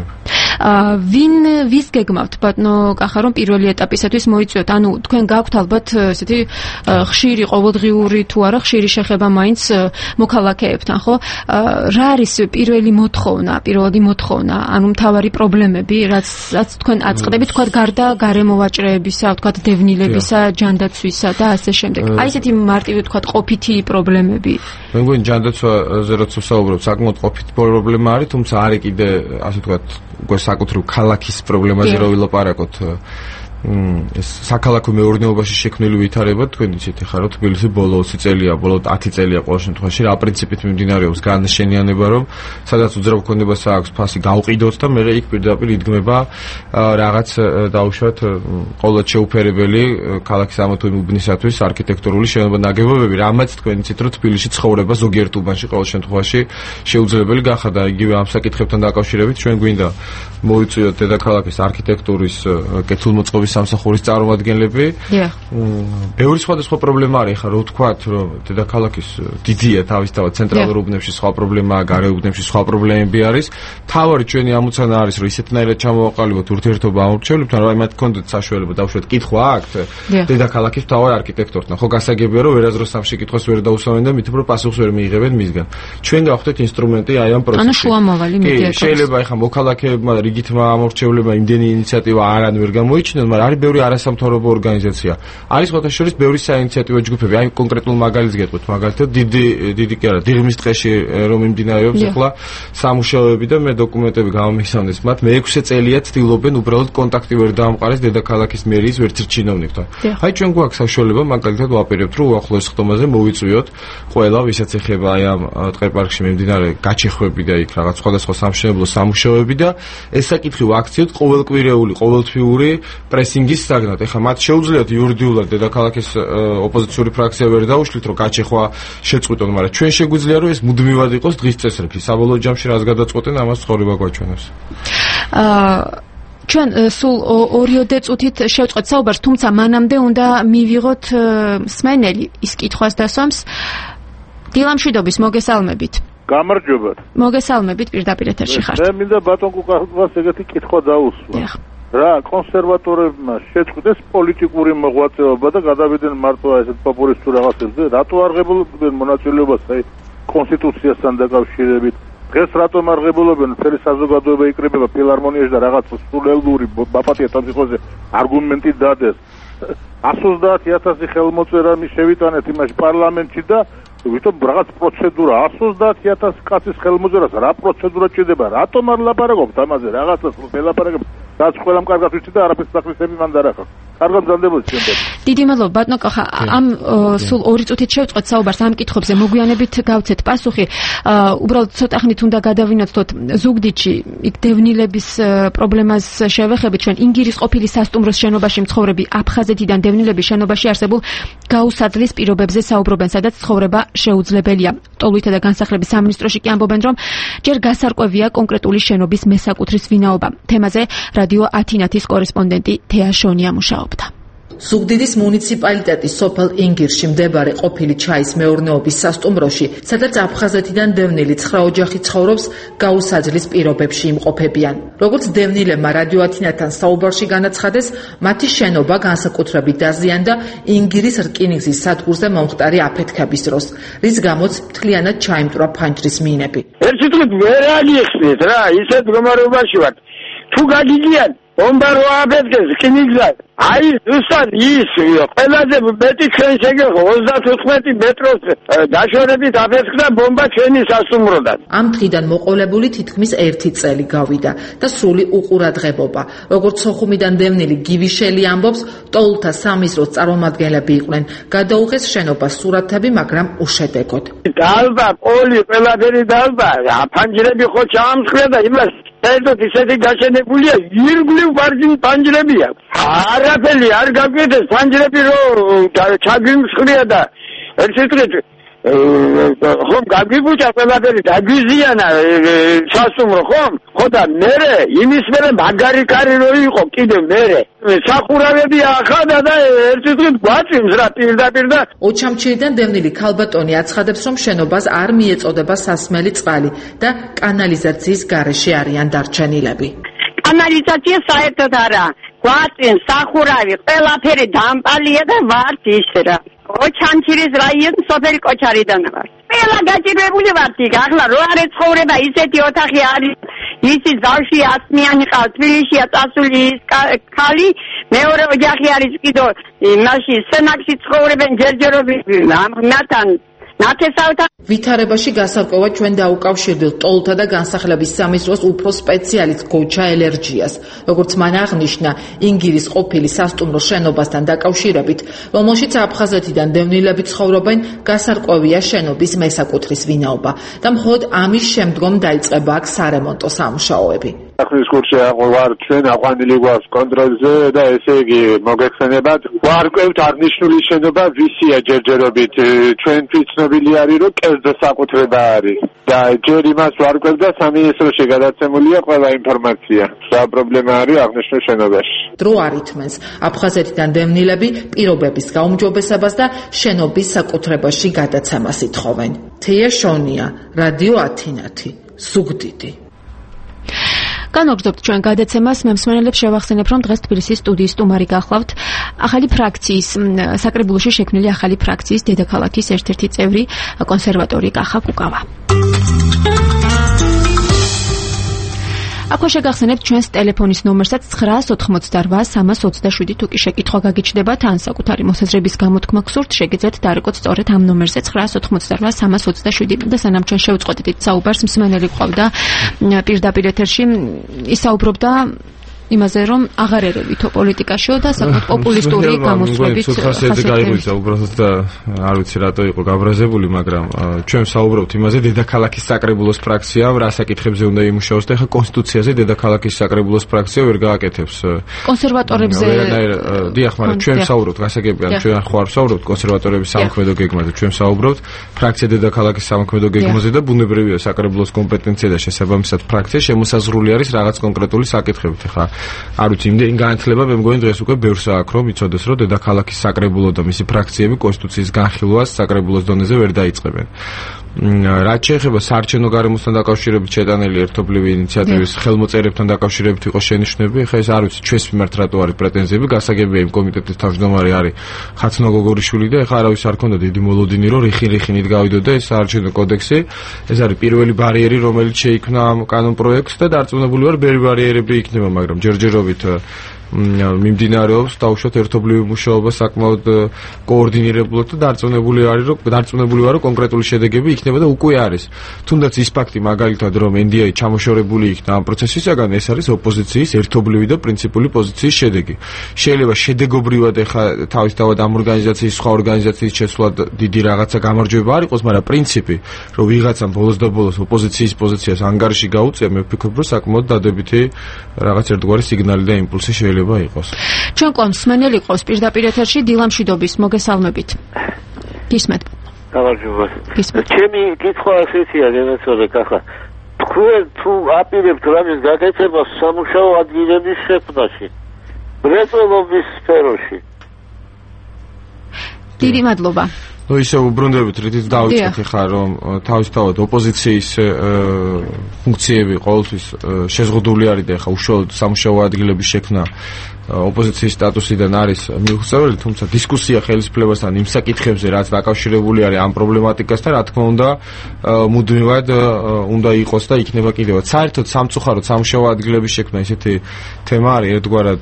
ვინ ვის გეგმავთ ბატონო კახა რომ პირველი ეტაპისათვის მოიწვიოთ? ანუ თქვენ გაქვთ ალბათ ესეთი ხშირი ყოველდღიური თუ არა ხშირი შეხება მაინც მოქალაქეებთან, ხო? რა არის პირველი მოთხოვნა, პირველი მოთხოვნა, ანუ მთავარი პრობლემები, რაც რაც თქვენ აწყდებით, თქვათ გარდა გარემოვაჭრეებისა, თქვათ დევნილებისა, ჯანდაცვისა და ასე შემდეგ. აი ესეთი მარტივი თქვათ ყოფითი პრობლემები. მე მგონი ჯანდაცვაზე რაც ვსაუბრობ, საკმაოდ ყოფითი პრობლემა არის, თუმცა არის კიდე ასე ვთქვათ, უკვე საკუთრივ ქალაქის პრობლემაზე რო ვილაპარაკოთ. ეს საქალაქო მეურნეობაში შექმნილი ვითარება, თქვენ იცით ხარ, რომ თბილისი ბოლო ოცი წელია, ბოლო ათი წელია ყოველ შემთხვევაში რა პრინციპით მიმდინარეობს განშენიანება, რომ სადაც უძრავ ქონებას აქვს ფასი გავყიდოთ და მე იქ პირდაპირ იდგმება რაღაც დაუშვათ ყოველთ შეუფერებელი ქალაქის ამა თუ იმ უბნისათვის არქიტექტურული შენობა ნაგებობები, რამაც თქვენ იცით, რომ თბილისში ცხოვრება ზოგიერთ უბანში ყოველ შემთხვევაში შეუძლებელი გახადა. იგივე ამ საკითხებთან დაკავშირებით ჩვენ გვინდა მოიწვიოთ დედაქალაქის არქიტექტურის კეთილმოწყობის სამსახურის წარმომადგენლები. დიახ. ბევრი სხვადასხვა პრობლემა არის, ხა რო ვთქვათ, რომ დედაქალაქის დიდია თავისთავად ცენტრალურ უბნებში სხვა პრობლემაა, გარე უბნებში სხვა პრობლემები არის. თავარი ჩვენი ამოცანა არის, რომ ისეთნაირად ჩამოვაყალიბოთ ურთიერთობა ამორჩევლებთან, რომ აი მათ კონდეთ საშუალება დავუშვათ კითხვა აქვთ დედაქალაქის მთავარ არქიტექტორთან. ხო გასაგებია, რომ ვერაზროს ამ შეკითხვას ვერ დაუსვამენ და მithom რომ პასუხს ვერ მიიღებენ მისგან. ჩვენ გავხდეთ ინსტრუმენტი აი ამ პროცესში. ანუ შუამავალი მედიატორი. შეიძლება ეხა მოქალაქეებმა რიგითმა ამორჩევლებმა იმდენი ინიციატივა არან ვერ გამოიჩინონ, მაგრამ არის ბევრი არასამთავრობო ორგანიზაცია. არის სხვათა შორის ბევრი საინიციატივო ჯგუფები. აი კონკრეტულ მაგალითს გეტყვით, მაგალითად დიდი დიდი კი არა, დიღმის დღეში რომ მიმდინარეობს ახლა სამუშაოები და მე დოკუმენტები გამომიხსენეს მათ. მე ექვსი წელია ცდილობენ უბრალოდ კონტაქტი ვერ დაამყარეს დედაქალაქის მერიის ვერცერთ ჩინოვნიკთან. აი ჩვენ გვაქვს საშუალება მაგალითად ვაპირებთ, რომ უახლოეს ხტომაზე მოვიწვიოთ ყველა, ვისაც ეხება აი ამ ტყეპარკში მიმდინარე გაჩეხვები და იქ რაღაც სხვადასხვა სამშენებლო სამუშაოები და ეს საკითხი ვაქციოთ ყოველკვირეული, ყოველთვიური პრესინგის საგნად. ეხლა მათ შეუძლიათ იურიდიულად დედაქალაქის ოპოზიციური ფრაქცია ვერ დაუშლით, რომ გაჩეხვა შეწყვიტონ, მაგრამ ჩვენ შეგვიძლია, რომ ეს მუდმივად იყოს დღის წესრიგი. საბოლოო ჯამში რაც გადაწყვეტენ, ამას ცხოვრება გვაჩვენებს. აა ჩვენ სულ ორიოდე წუთით შევწყვეთ საუბარს, თუმცა მანამდე უნდა მივიღოთ მსმენელი ის კითხვას დასვამს. დილამშვიდობის, მოგესალმებით. გამარჯობათ. მოგესალმებით, პირდაპირ ეთერში ხართ. მე მინდა ბატონ კუკას ეგეთი კითხვა დაუსვა. რა კონსერვატორებმა შეწყვიტეს პოლიტიკური მოღვაწეობა და გადავიდნენ მარტო ესეთ პოპულისტურ რაღაცებზე, რატო არღებულობენ მონაწილეობას აი კონსტიტუციასთან დაკავშირებით? დღეს რატომ არღებულობენ მთელი საზოგადოება იკრიბება ფილარმონიაში და რაღაც სულელური ბაპატია თავისუფლზე არგუმენტი დადეს. εκατს ოცდაათი ათასი ხელმოწერა შევიტანეთ იმაში პარლამენტში და ვითომ რაღაც პროცედურა εκατს ოცდაათი ათასი კაცის ხელმოწერას რა პროცედურა ჭირდება? რატომ არ ლაპარაკობთ ამაზე? რაღაცას ველაპარაკებთ. რაც ყველამ კარგად ვიცი და არაფერს დაქრისები მან დარახა. კარგად გზანდებოდი შემდეგ. დიდი მადლობა ბატონო კახა. ამ სულ ორი წუთით შევწყვეთ საუბარს ამ კითხვებზე. მოგვიანებით გავცეთ პასუხი. უბრალოდ ცოტა ხნით უნდა გადავინაცვლოთ ზუგდიდში იქ დევნილების პრობლემას შევეხებით. ჩვენ ინგირის ყოფილი სასტუმროს შენობაში მცხოვრები აფხაზეთიდან დევნილების შენობაში არსებულ გაუსადლის პირობებზე საუბრობენ, სადაც ცხოვრება შეუძლებელია. ტოლვითა და განსახლების სამინისტროში კი ამბობენ, რომ ჯერ გასარკვევია კონკრეტული შენობის მესაკუთრის ვინაობა. თემაზე რადიო ათინათის კორესპონდენტი თეა შონია მუშაობდა. ზუგდიდის მუნიციპალიტეტის სოფელ ინგირში მდებარე ყოფილი ჩაის მეურნეობის სასტუმროში, სადაც აფხაზეთიდან დევნილი ცხრა ოჯახი ცხოვრობს, გაუსაძლის პირობებში იმყოფებიან. როგორც დევნილებმა რადიო ათინათთან საუბარში განაცხადეს, მათი შენობა განსაკუთრებით დაზიანდა ინგირის რკინიგზის სადგურზე მომხდარი აფეთქების დროს, რის გამოც მთლიანად ჩაიმტვრა ფანჯრის მინები. ერთი დღით ვერ აგიხსნით რა, ისეთ მდგომარეობაში ვართ. თუ გაგიგიან ბომბა რო აფეთქეს რკინიგზად, აი ზუსტად ის ყველაზე მეტი ჩვენ შეგეხო ოცდათოთხმეტი მეტროს დაშორებით აფეთქდა ბომბა ჩვენი სასტუმროდან. ამ დღიდან მოყოლებული თითქმის ერთი წელი გავიდა და სრული უყურადღებობა. როგორც სოხუმიდან დევნილი გივიშელი ამბობს, ტოლთა სამიზროს წარმომადგენლები იყვნენ. გადაუღეს შენობას სურათები, მაგრამ უშედეგოდ. დალბა, პოლი, ყველაფერი დალბა, აფანჯრები ხო ჩამსხვრია და იმას საერთოდ ისეთი გაშენებულია, ირგვლივ ფანჯრებია. არაფერი არ გაგვიდეს ფანჯრები რო ჩაგვიმსხვრია და ერთი დღით ხომ გაგვიბუჭა ყველაფერი დაგვიზიანა სასტუმრო ხომ? ხო და მერე იმის მერე მაგარი კარი რო იყო კიდევ მერე სახურავები ახადა და ერთი დღით გვაწვიმს რა პირდაპირ და ოჩამჩირიდან დევნილი ქალბატონი აცხადებს, რომ შენობას არ მიეწოდება სასმელი წყალი და კანალიზაციის გარეშე არიან დარჩენილები. კანალიზაცია საერთოდ არა. გვაწვიმს სახურავი, ყველაფერი დამპალია და ვართ ისე რა. ოჩამჩირის რაიონი სოფელი კოჩარიდან ვარ. ყველა გაჭირვებული ვართ იქ. ახლა რო არ ეცხოვრება ისეთი ოთახი არის. ისი ზავში ასმიანი ყავს, თბილისშია წასული ის ქალი, მეორე ოჯახი არის კიდო იმაში სენაკში ცხოვრობენ ჯერჯერობით ამნათან ნათესავთან. ვითარებაში გასარკვევა ჩვენ დაუკავშირდით ტოლთა და განსახლების სამიზროს უფრო სპეციალისტ გოჩა ელერჯიას. როგორც მან აღნიშნა, ინგირის ყოფილი სასტუმრო შენობასთან დაკავშირებით, რომელშიც აფხაზეთიდან დევნილები ცხოვრობენ, გასარკვევია შენობის მესაკუთრის ვინაობა და მხოლოდ ამის შემდგომ დაიწყება აქ სარემონტო სამუშაოები. ახლის კურსი ვარ ჩვენ აყვანილი გვაქვს კონტროლზე და ესე იგი მოგეხსენებათ ვარკვევთ აღნიშნული შენობა ვისია ჯერჯერობით ჩვენთვის ცნობილი არის რომ კერძო საკუთრება არის და ჯერ იმას ვარკვევთ და სამინისტროში გადაცემულია ყველა ინფორმაცია რა პრობლემა არის აღნიშნულ შენობაში. დრო არ ითმენს აფხაზეთიდან დევნილები პირობების გაუმჯობესებას და შენობის საკუთრებაში გადაცემას ითხოვენ. თეა შონია, რადიო ათინათი, ზუგდიდი. განვაგრძობთ ჩვენ გადაცემას. მე მსმენელებს შევახსენებ, რომ დღეს თბილისის სტუდიის სტუმარი გახლავთ ახალი ფრაქციის საკრებულოში შექმნილი ახალი ფრაქციის დედაქალაქის ერთ-ერთი წევრი კონსერვატორი კახა კუკავა. აქვე შეგახსენებთ ჩვენს ტელეფონის ნომერსაც ცხრა ოთხმოცდარვა სამას ოცდაშვიდი თუ კი შეკითხვა გაგიჩნდებათ ან საკუთარი მოსაზრების გამოთქმა გსურთ, შეგიძლიათ დაარეკოთ სწორედ ამ ნომერზე ცხრა ოთხმოცდარვა სამას ოცდაშვიდი და სანამ ჩვენ შევწყვეტით საუბარს, მსმენელი ყავდა პირდაპირ ეთერში, ისაუბრობდა იმაზე, რომ აღარ ერევითო პოლიტიკაშიო და საკმაოდ პოპულისტური გამოსვლებით ხასიათზე გაიღვიძა უბრალოდ და არ ვიცი რატო იყო გაბრაზებული, მაგრამ ჩვენ საუბრობთ იმაზე, დედაქალაქის საკრებულოს ფრაქციამ რა საკითხებზე უნდა იმუშაოს და ხა კონსტიტუციაზე დედაქალაქის საკრებულოს ფრაქცია ვერ გააკეთებს. კონსერვატორებზე დიახ, მაგრამ ჩვენ საუბრობთ გასაგებია, ჩვენ ხო არ საუბრობთ კონსერვატორების სამოქმედო გეგმაზე, ჩვენ საუბრობთ ფრაქცია დედაქალაქის სამოქმედო გეგმაზე და ბუნებრივია საკრებულოს კომპეტენცია და შესაბამისად ფრაქცია შემოსაზღვრული არის რაღაც კონკრეტული საკითხებით. ხა არ ვიცი, იმდენი განათლება მე მგონი დღეს უკვე ბევრს აქვს, რომ იცოდეს, რომ დედაქალაქის საკრებულო და მისი ფრაქციები კონსტიტუციის განხილვას საკრებულოს დონეზე ვერ დაიწყებენ. რაც შეეხება საარჩევნო გარემოსთან დაკავშირებით შეტანილი ერთობლივი ინიციატივის ხელმოწერებთან დაკავშირებით იყო შენიშვნები, ხა ეს არ ვიცი ჩვენს მიმართ რატო არის პრეტენზიები, გასაგებია იმ კომიტეტის თავმჯდომარე არის ხაცნო გოგორიშვილი და ეხლა არავის არ ქონდა დიდი მოლოდინი, რომ რიხი-რიხინით გავიდოდა ეს საარჩევნო კოდექსი. ეს არის პირველი ბარიერი, რომელიც შეიქმნა ამ კანონპროექტს და დარწმუნებული ვარ, ბევრი ბარიერები იქნება, მაგრამ ჯერჯერობით მიმდინარეობს დაუშვათ ერთობლივი მუშაობა საკმაოდ კოორდინირებულად და დარწმუნებული არის რომ დარწმუნებული ვარ რომ კონკრეტული შედეგები იქნება და უკვე არის. თუნდაც ის ფაქტი მაგალითად რომ ენ დი აი ჩამოშორებული იქნა ამ პროცესისაგან, ეს არის ოპოზიციის ერთობლივი და პრინციპული პოზიციის შედეგი. შეიძლება შედეგობრივად ეხა თავისთავად ამ ორგანიზაციის სხვა ორგანიზაციის შეცვლად დიდი რაღაცა გამარჯვება არ იყოს, მაგრამ პრინციპი რომ ვიღაცამ ბოლოს და ბოლოს ოპოზიციის პოზიციას ანგარიში გაუწია, მე ვფიქრობ რომ საკმაოდ დადებითი რაღაც ერთგვარი სიგნალი და იმპულსი შეიძლება იყოს. ჩვენ კონსმენელი ყავს პირდაპირ ეთერში დილამშვიდობის მოგესალმებით. გისმენთ. გამარჯობა. ჩემი კითხვა ასეთია, გენაცოდე კახა. თქვენ თუ აპირებთ რამის გაკეთებას სამუშაო ადგილების შექმნაში, მრეწველობის სფეროში. დიდი მადლობა. ну ისე უბრუნდებით რითიც დავიწყეთ ხა რომ თავისთავად ოპოზიციის ფუნქციები ყოველთვის შეზღუდული არის და ხა უშუალოდ სამუშაო ადგილების შექმნა ოპოზიციის სტატუსიდან არის მიუღწეველი, თუმცა დისკუსია ხელისუფლებასთან იმ საკითხებზე, რაც დაკავშირებული არის ამ პრობლემატიკასთან, რა თქმა უნდა, მუდმივად უნდა იყოს და იქნება კიდევაც. საერთოდ სამწუხაროდ სამუშაო ადგილების შექმნა ისეთი თემა არის ერთგვარად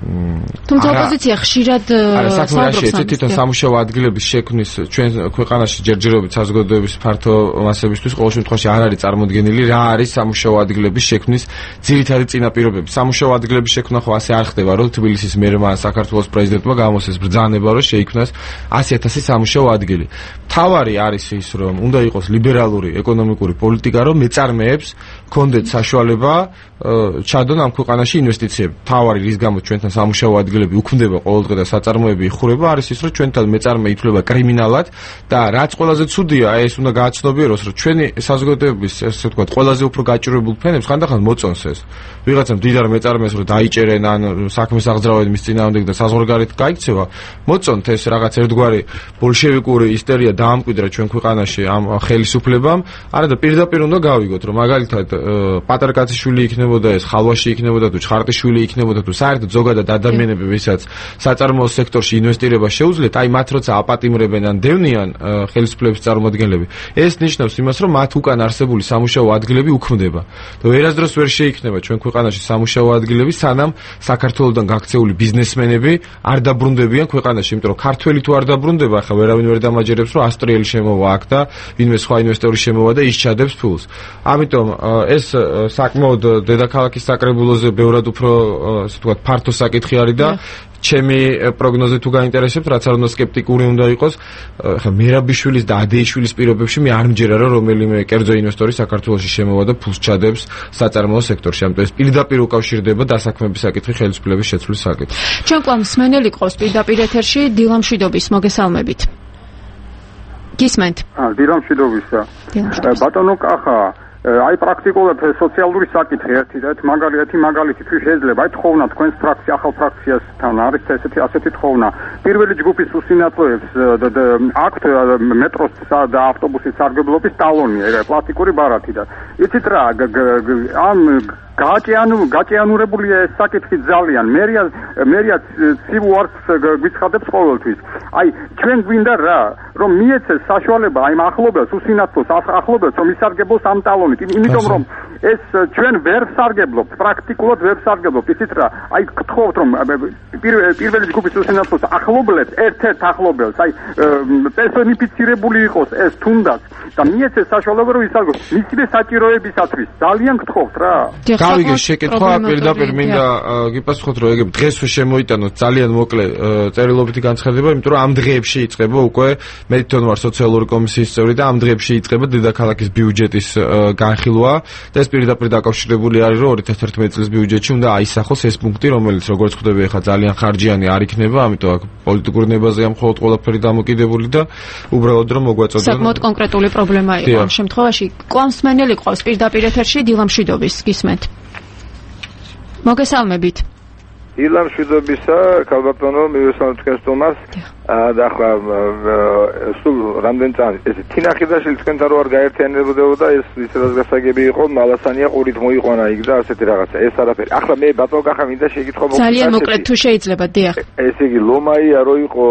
თუმცა ოპოზიცია ხშირად საუბრობს ამ თვითონ სამუშაო ადგილების შექმნის ჩვენ ქვეყანაში ჯერჯერობით საზოგადოების ფართო მასებისთვის ყოველ შემთხვევაში არ არის წარმოდგენილი რა არის სამუშაო ადგილების შექმნის ძირითადი წინაპირობები. სამუშაო ადგილების შექმნა ხო ასე არ ხდება, რომ თბილისის მერმა საქართველოს პრეზიდენტმა გამოსცეს ბრძანება, რომ შეიქმნას ასი ათასი სამუშაო ადგილი. მთავარი არის ის, რომ უნდა იყოს ლიბერალური ეკონომიკური პოლიტიკა, რომ მეწარმეებს კონდეთ საშუალება ჩადონ ამ ქვეყანაში ინვესტიციები. მთავარი რის გამოც ჩვენთან სამუშაო ადგილები უქმდება ყოველდღე და საწარმოები იხურება, არის ის, რომ ჩვენთან მეწარმე ითვლება კრიმინალად და რაც ყველაზე ცუდია, ეს უნდა გააცნობიეროს, რომ ჩვენი საზოგადოების ესე ვთქვათ, ყველაზე უფრო გაჭირვებულ ფენებს ხანდახან მოწონს ეს. ვიღაცამ დიდარ მეწარმეს რომ დაიჭერენ ან საქმეს აღძრავენ მის წინააღმდეგ და საზღვარგარეთ გაიქცევა, მოწონთ ეს რაღაც ერთგვარი ბოლშევიკური ისტერია დაამკვიდრა ჩვენ ქვეყანაში ამ ხელისუფლებამ. არა და პირდაპირ უნდა გავიგოთ, რომ მაგალითად პატარკაციშვილი იქნებოდა ეს, ხალვაში იქნებოდა თუ ჩხარტიშვილი იქნებოდა თუ საერთოდ ზოგადად ადამიანები, ვისაც საწარმოო სექტორში ინვესტირება შეუძლიათ, აი მათ როცა აპატიმრებენ ან დევნიან ხელისუფლების წარმომადგენლები, ეს ნიშნავს იმას, რომ მათ უკან არსებული სამუშაო ადგილები უქმდება. და ვერასდროს ვერ შეიქმნება ჩვენ ქვეყანაში სამუშაო ადგილები, სანამ საქართველოსდან გაქცეული ბიზნესმენები არ დაბრუნდებიან ქვეყანაში, იმიტომ რომ ქართველი თუ არ დაბრუნდება, ახლა ვერავინ ვერ დამაჯერებს, რომ ასტრიელი შემოვა აქ და ვინმე სხვა ინვესტორი შემოვა და ის ჩადებს ფულს. ამიტომ ეს საკმაოდ დედაქალაქის საკრებულოზე ბევრად უფრო ასე ვთქვათ ფართო საკითხი არის და ჩემი პროგნოზი თუ გაინტერესებთ, რაც არ უნდა სკეპტიკური უნდა იყოს, ხა მერაბიშვილის და ადეიშვილის პირობებში მე არ მჯერა რომ რომელიმე კერძო ინვესტორი საქართველოში შემოვა და ფულს ჩადებს საწარმოო სექტორში. ამიტომ ეს პირდაპირ უკავშირდება დასაქმების საკითხი ხელისუფლების შეცვლის საკითხს. ჩვენ კვლავ მსმენელი ყავს პირდაპირ ეთერში, დილამშვიდობის მოგესალმებით. გისმენთ? აა დილამშვიდობისა. ბატონო კახა, აი პრაქტიკულად სოციალური საკითხი ერთი და ერთი მაგალითი მაგალითი თუ შეიძლება აი თხოვნა თქვენს ფრაქცია ახალ ფრაქციასთან არის ესეთი ასეთი თხოვნა პირველი ჯგუფის უსინათლოებს აქვთ მეტროს და ავტობუსის სარგებლობის ტალონი ეგ პლასტიკური ბარათი და იცით რა ამ გაჭიანუ გაჭიანურებულია ეს საკითხი ძალიან მერია მერია ცივუარს გვიცხადებს ყოველთვის აი ჩვენ გვინდა რა რომ მიეცეს საშუალება აი ახლობელს უსინათლოს ახლობელს რომ ისარგებლოს ამ ტალონით იმიტომ რომ ეს ჩვენ ვერ სარგებლობთ პრაქტიკულად ვერ სარგებლობთ იცით რა აი გთხოვთ რომ პირველი ჯგუფის უსინათლოს ახლობლებს ერთ-ერთ ახლობელს აი პერსონიფიცირებული იყოს ეს თუნდაც და მიეცეს საშუალება რომ ისარგებლოს მისივე საჭიროებისათვის ძალიან გთხოვთ რა გავიგე შეკითხვა პირდაპირ მინდა გიპასუხოთ რომ ეგ დღესვე შემოიტანოთ ძალიან მოკლე წერილობითი განცხადება იმიტომ რომ ამ დღეებში იწყება უკვე მე თვითონ ვარ სოციალური კომისიის წევრი და ამ დღეებში იწყება დედაქალაქის ბიუჯეტის განხილვა და ეს პირდაპირ დაკავშირებული არის რომ ორი ათი ერთმეტი წლის ბიუჯეტში უნდა აისახოს ეს პუნქტი რომელიც როგორც ხვდები ახლა ძალიან ხარჯიანი არ იქნება ამიტომ აქ πολιτიკური ნებაზეა მხოლოდ ყველაფერი დამოკიდებული და უბრალოდ რომ მოგვაწოდონ საკმაოდ კონკრეტული პრობლემა იყო ამ შემთხვევაში კონსმენელი ყავს პირდაპირ ეთერში დილამშვიდობის გისმენთ მოგესალმებით დილა მშვიდობისა, ქალბატონო, მივესალმებ თქვენ სტუმარს. და ახლა სულ რამდენი წამი ეს თინახიდაშვილი თქვენთან რო არ გაერთიანებოდა ეს ისედაც გასაგები იყო, მალასანია ყურით მოიყვანა იქ და ასეთი რაღაცა. ეს არაფერი. ახლა მე ბატონო კახა მინდა შეკითხო მოგწესო. ძალიან მოკლედ თუ შეიძლება, დიახ. ესე იგი ლომაია რო იყო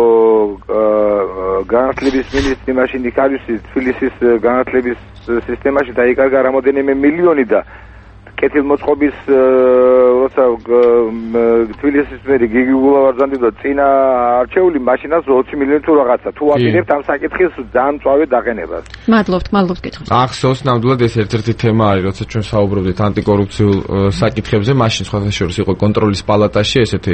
განათლების მინისტრი მაშინ იქ არის თბილისის განათლების სისტემაში დაიკარგა რამოდენიმე მილიონი და კეთილმოწყობის როცა თბილისის მერი გიგი გულავარძანდი და წინა არჩეული მაშინაც ოცი მილიონი თუ რაღაცა თუ აპირებთ ამ საკითხის ძალიან მწვავე დაყენებას. მადლობთ, მადლობთ კითხვის. ახსოვს ნამდვილად ეს ერთ-ერთი თემა არის, როცა ჩვენ საუბრობდით ანტიკორუფციულ საკითხებზე, მაშინ სხვათა შორის იყო კონტროლის პალატაში ესეთი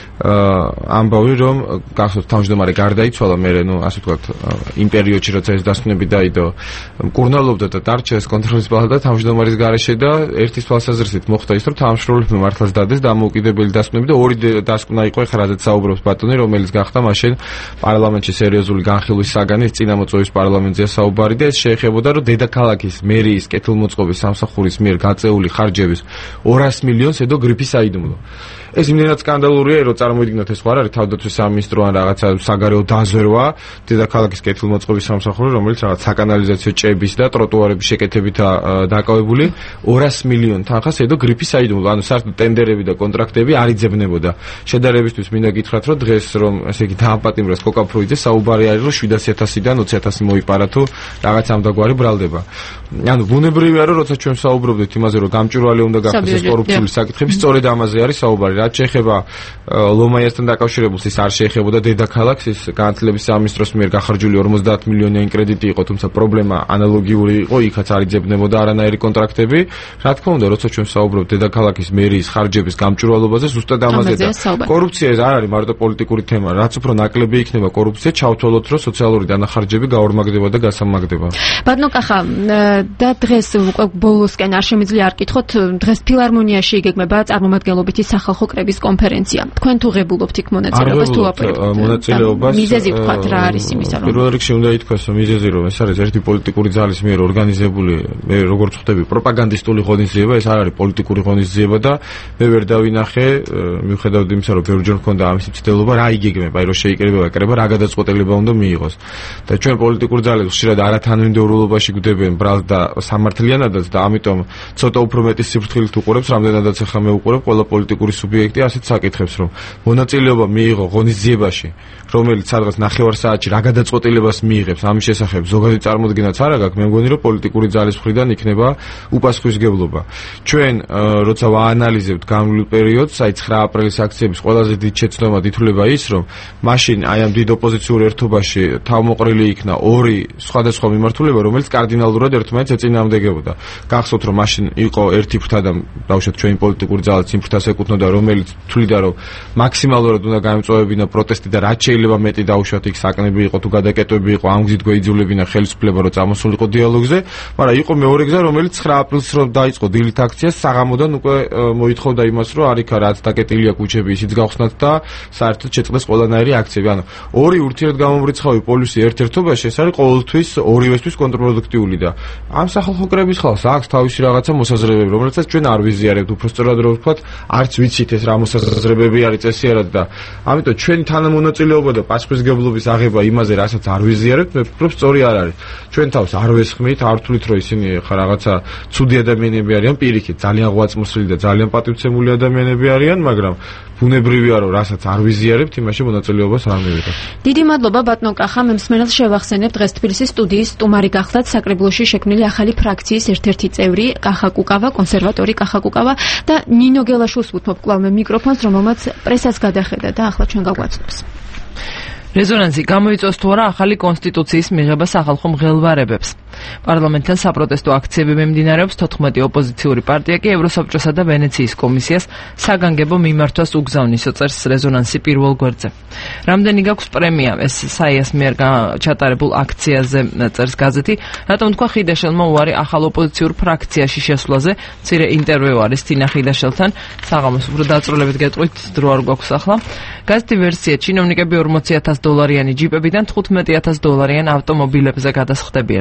ამბავი, რომ გახსოვთ თავმჯდომარე გარდაიცვალა მერე, ნუ ასე ვთქვათ, იმ პერიოდში როცა ეს დასკვნები დაიდო, მკურნალობდა და დარჩა ეს კონტროლის პალატა თავმჯდომარის გარეშე და ერთის თვალსაზრისით მოხდა ის, რომ თანამშრომლებმა მართლაც დადეს დამოუკიდებელი დასკვნები და ორი დასკვნა იყო, ეხლა რადგან საუბრობს ბატონი, რომელიც გახდა მაშინ პარლამენტში სერიოზული განხილვის საგანი, წინამოწვევის პარლამენტზეა საუბარი და ეს შეეხებოდა, რომ დედაქალაქის მერიის კეთილმოწყობის სამსახურის მიერ გაწეული ხარჯების ორასი მილიონს ედო გრიფი საიდუმლო. ეს იმდენად სკანდალურია, რომ წარმოიდგინოთ ეს ხო არ არის თავდაცვის სამინისტრო ან რაღაცა საგარეო დაზვერვა დედაქალაქის კეთილმოწყობის სამსახური, რომელიც რაღაც საკანალიზაციო ჭების და ტროტუარების შეკეთებითა დაკავებული ორასი მილიონი თანხას ედო გრიფი საიდუმლო. ანუ საერთოდ ტენდერები და კონტრაქტები არ იძებნებოდა. შედარებისთვის მინდა გითხრათ, რომ დღეს რომ ესე იგი დააპატიმრეს კოკა ფრუიძე, საუბარი არის, რომ შვიდასი ათასიდან ოცი ათასი მოიპარა თუ რაღაც ამდაგვარი ბრალდება. ანუ ბუნებრივია, რომ როცა ჩვენ საუბრობდით იმაზე, რომ გამჭვირვალე უნდა გახდეს ეს კორუფციული საკითხები, სწორედ ამაზე არის საუბარი. რაც შეეხება ლომაიასთან დაკავშირებულს, ის არ შეეხებოდა დედაქალაქს, ის განათლების სამინისტროს მიერ გახარჯული ორმოცდაათი მილიონიანი კრედიტი იყო, თუმცა პრობლემა ანალოგიური იყო, იქაც არ იძებნებოდა არანაირი კონტრაქტები. რა თქმა უნდა, როცა ჩვენ საუბრობთ დედაქალაქის მერიის ხარჯების გამჭვირვალობაზე, ზუსტად ამაზე და კორუფცია ეს არ არის მარტო პოლიტიკური თემა, რაც უფრო ნაკლები იქნება კორუფცია, ჩავთვალოთ, რომ სოციალური დანახარჯები გაორმაგდება და გასამაგდება. ბატონო კახა, და დღეს უკვე ბოლოსკენ არ შემიძლია არ კითხოთ, დღეს ფილარმონიაში იგეგმება წარმომადგენლობითი სახალხო კრების კონფერენცია. თქვენ თუ ღებულობთ იქ მონაწილეობას თუ აპროექტ? მონაწილეობას მიზეზი ვთქვათ რა არის იმისა, რომ პირველ რიგში უნდა ითქვას, რომ მიზეზი რომ ეს არის ერთი პოლიტიკური ძალის მიერ ორგანიზებული, მე როგორც ხვდები, პროპაგანდისტული ღონისძიება, ეს არ არის პოლიტიკური ღონისძიება და მე ვერ დავინახე, მიუხედავად იმისა, რომ ბევრჯერ მქონდა ამისი მცდელობა, რა იგეგმება, აი რომ შეიკრიბება კრება, რა გადაწყვეტილება უნდა მიიღოს. და ჩვენ პოლიტიკური ძალები ხშირად არათანმიმდევრულობაში გვდებიან ბრალს და სამართლიანადაც და ამიტომ ცოტა უფრო მეტი სიფრთხილით უყურებს, რამდენადაც ახლა მე უყურებ ყველა პოლიტიკური სუბიექტი ასეთ საკითხებს, რომ მონაწილეობა მიიღო ღონისძიებაში, რომელიც სადღაც ნახევარ საათში რა გადაწყვეტილებას მიიღებს ამის შესახებ, ზოგადი წარმოდგენაც არ აქვს, მე მგონი რომ პოლიტიკური ძალის მხრიდან იქნება უპასუხისმგებლობა. ჩვენ როცა ვაანალიზებთ განვლილ პერიოდს, აი ცხრა აპრილის აქციების ყველაზე დიდ შეცდომად ითვლება ის, რომ მაშინ აი ამ დიდ ოპოზიციურ ერთობაში თავმოყრილი იქნა ორი სხვადასხვა მიმართულება, რომელიც კარდინალურად ერთმანეთს ეწინააღმდეგებოდა. გახსოვთ, რომ მაშინ იყო ერთი ფრთა და ბავშვად ჩვენი პოლიტიკური ძალაც იმ ფრთას ეკუთვნოდა, რომელიც თვლიდა, რომ მაქსიმალურად უნდა გამოწვევებინა პროტესტი და რაც შეიძლება მეტი დაუშვათ იქ საკნები იყო თუ გადაკეტვები იყო, ამ გზით გვეიძულებინა ხელისუფლება, რომ წამოსულიყო დიალოგზე, მაგრამ იყო მეორე გზა, რომელიც ცხრა აპრილს რომ დაიწყო დილით აქციას, საღამოდან უკვე მოითხოვდა იმას, რომ არიქა რაც დაკეტილია ქუჩები, ისიც გავხსნათ და საერთოდ შეწყდეს ყველანაირი აქციები. ანუ ორი ურთიერთგამომრიცხავი პოლისი ერთ-ერთობაში ეს არის ყოველთვის ორივესთვის კონტრპროდუქტიული და ამ სახალხო კრების ხალხს აქვს თავისი რაღაცა მოსაზრებები, რომელსაც ჩვენ არ ვიზიარებთ, უფრო სწორად რომ ვთქვათ, არც ვიცით ეს რა მოსაზრებები არის წესიარად და ამიტომ ჩვენი თანამონაწილეობა და პასუხისმგებლობის აღება იმაზე, რასაც არ ვიზიარებთ, მე ვფიქრობ, სწორი არ არის. ჩვენ თავს არ ვესხმით, არ ვთვლით, რომ ისინი ხა რაღაცა ცუდი ადამიანები არიან, პირიქით, ძალიან ღვაწმოსილი და ძალიან პატივცემული ადამიანები არიან, მაგრამ ბუნებრივია, რომ რასაც არ ვიზიარებთ, იმაში მონაწილეობას არ მივიღებთ. დიდი მადლობა ბატონო კახა, მე მსმენელს შევახსენებ, დღეს თბილისის სტუდიის სტუმარი გახლდათ საკრებულოში შექმნილი ახალი ფრაქციის ერთ-ერთი წევრი კახა კუკავა, კონსერვატორი კახა კუკავა და ნინო გელაშვილს ვუთმობ კვლავ მე მიკროფონს, რომელმაც პრესას გადახედა და ახლა ჩვენ გაგვაცნობს. რეზონანსი გამოიწვევს თუ არა ახალი კონსტიტუციის მიღება სახალხო მღელვარებებს. პარლამენტთან საპროტესტო აქციები მიმდინარეობს, თოთხმეტი ოპოზიციური პარტია კი ევროსაბჭოსა და ვენეციის კომისიას საგანგებო მიმართვას უგზავნის, წერს რეზონანსი პირველ გვერდზე. რამდენი გაქვს პრემია ეს საიას მიერ ჩატარებულ აქციაზე, წერს გაზეთი, რატომ თქვა ხიდაშელმა უარი ახალ ოპოზიციურ ფრაქციაში შესვლაზე, მცირე ინტერვიუ არის თინა ხიდაშელთან, საღამოს უფრო დაწვრილებით გეტყვით, დრო არ გვაქვს ახლა. გაზეთი ვერსია, ჩინოვნიკები ორმოცი ათას დოლარიანი ჯიპებიდან თხუთმეტი ათას დოლარიან ავტომობილებზე გადასხდებიან. აბედიელი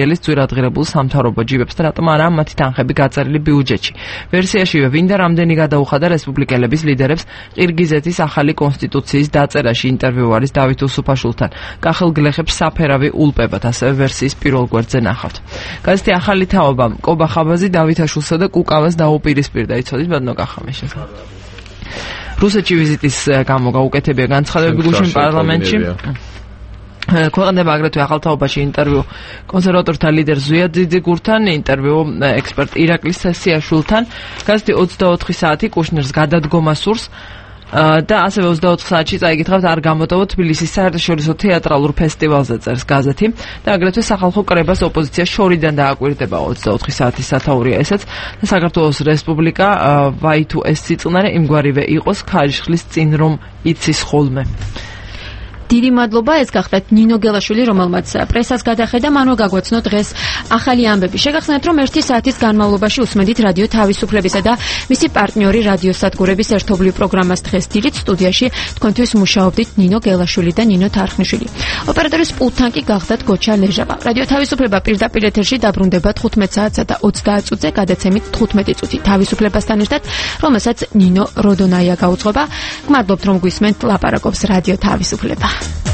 რუსეთის ძვირადღირებულ სამთავრობო ჯიბებს და რატომ არა მათი თანხები გაწერილი ბიუჯეტში. ვერსიაშივე ვინ და რამდენი გადაუხადა რესპუბლიკელების ლიდერებს ყირგიზეთის ახალი კონსტიტუციის დაწერაში ინტერვიუ არის დავით უსუფაშვილთან. კახელ გლეხებს საფერავი ულპებათ, ასევე ვერსიის პირველ გვერდზე ნახავთ. გაზეთი ახალი თაობა კობა ხაბაზი დავითაშვილსა და კუკავას დაუპირისპირდა. იცოდით ბატონო კახამის შესახებ. რუსეთში ვიზიტის გამო გაუკეთებია განცხადებები გუშინ პარლამენტში. ქვეყნდება აგრეთვე ახალ თაობაში ინტერვიუ კონსერვატორთა ლიდერ ზვიად ძიძიგურთან, ინტერვიუ ექსპერტ ირაკლის სესიაშვილთან. გაზეთი ოცდაოთხი საათი კუშნერს გადადგომა სურს და ასევე ოცდაოთხ საათში წაიგითხავთ არ გამოტოვოთ თბილისის საერთაშორისო თეატრალურ ფესტივალზე წერს გაზეთი და აგრეთვე სახალხო კრებას ოპოზიცია შორიდან დააკვირდება ოცდაოთხი საათის სათაურია ესაც და საქართველოს რესპუბლიკა ვაი თუ ეს სიწყნარე იმგვარივე იყოს ქარიშხლის წინ რომ იცის ხოლმე. დიდი მადლობა, ეს გახდათ ნინო გელაშვილი, რომელმაც პრესას გადახედა, მანვე გაგვაცნო დღეს ახალი ამბები. შეგახსენებთ, რომ ერთი საათის განმავლობაში უსმენდით რადიო თავისუფლებისა და მისი პარტნიორი რადიოსადგურების ერთობლივ პროგრამას დღეს დილით სტუდიაში თქვენთვის მუშაობდით ნინო გელაშვილი და ნინო თარხნიშვილი. ოპერატორის პულტთან კი გახდათ გოჩა ლეჟავა. რადიო თავისუფლება პირდაპირ ეთერში დაბრუნდება თხუთმეტ საათსა და ოცდაათ წუთზე, გადაცემით თხუთმეტი წუთი თავისუფლებასთან ერთად, რომელსაც ნინო როდონაია გაუძღობა. გმადლობთ, რომ გვისმენთ ლაპარაკობს რადიო თავისუფლება.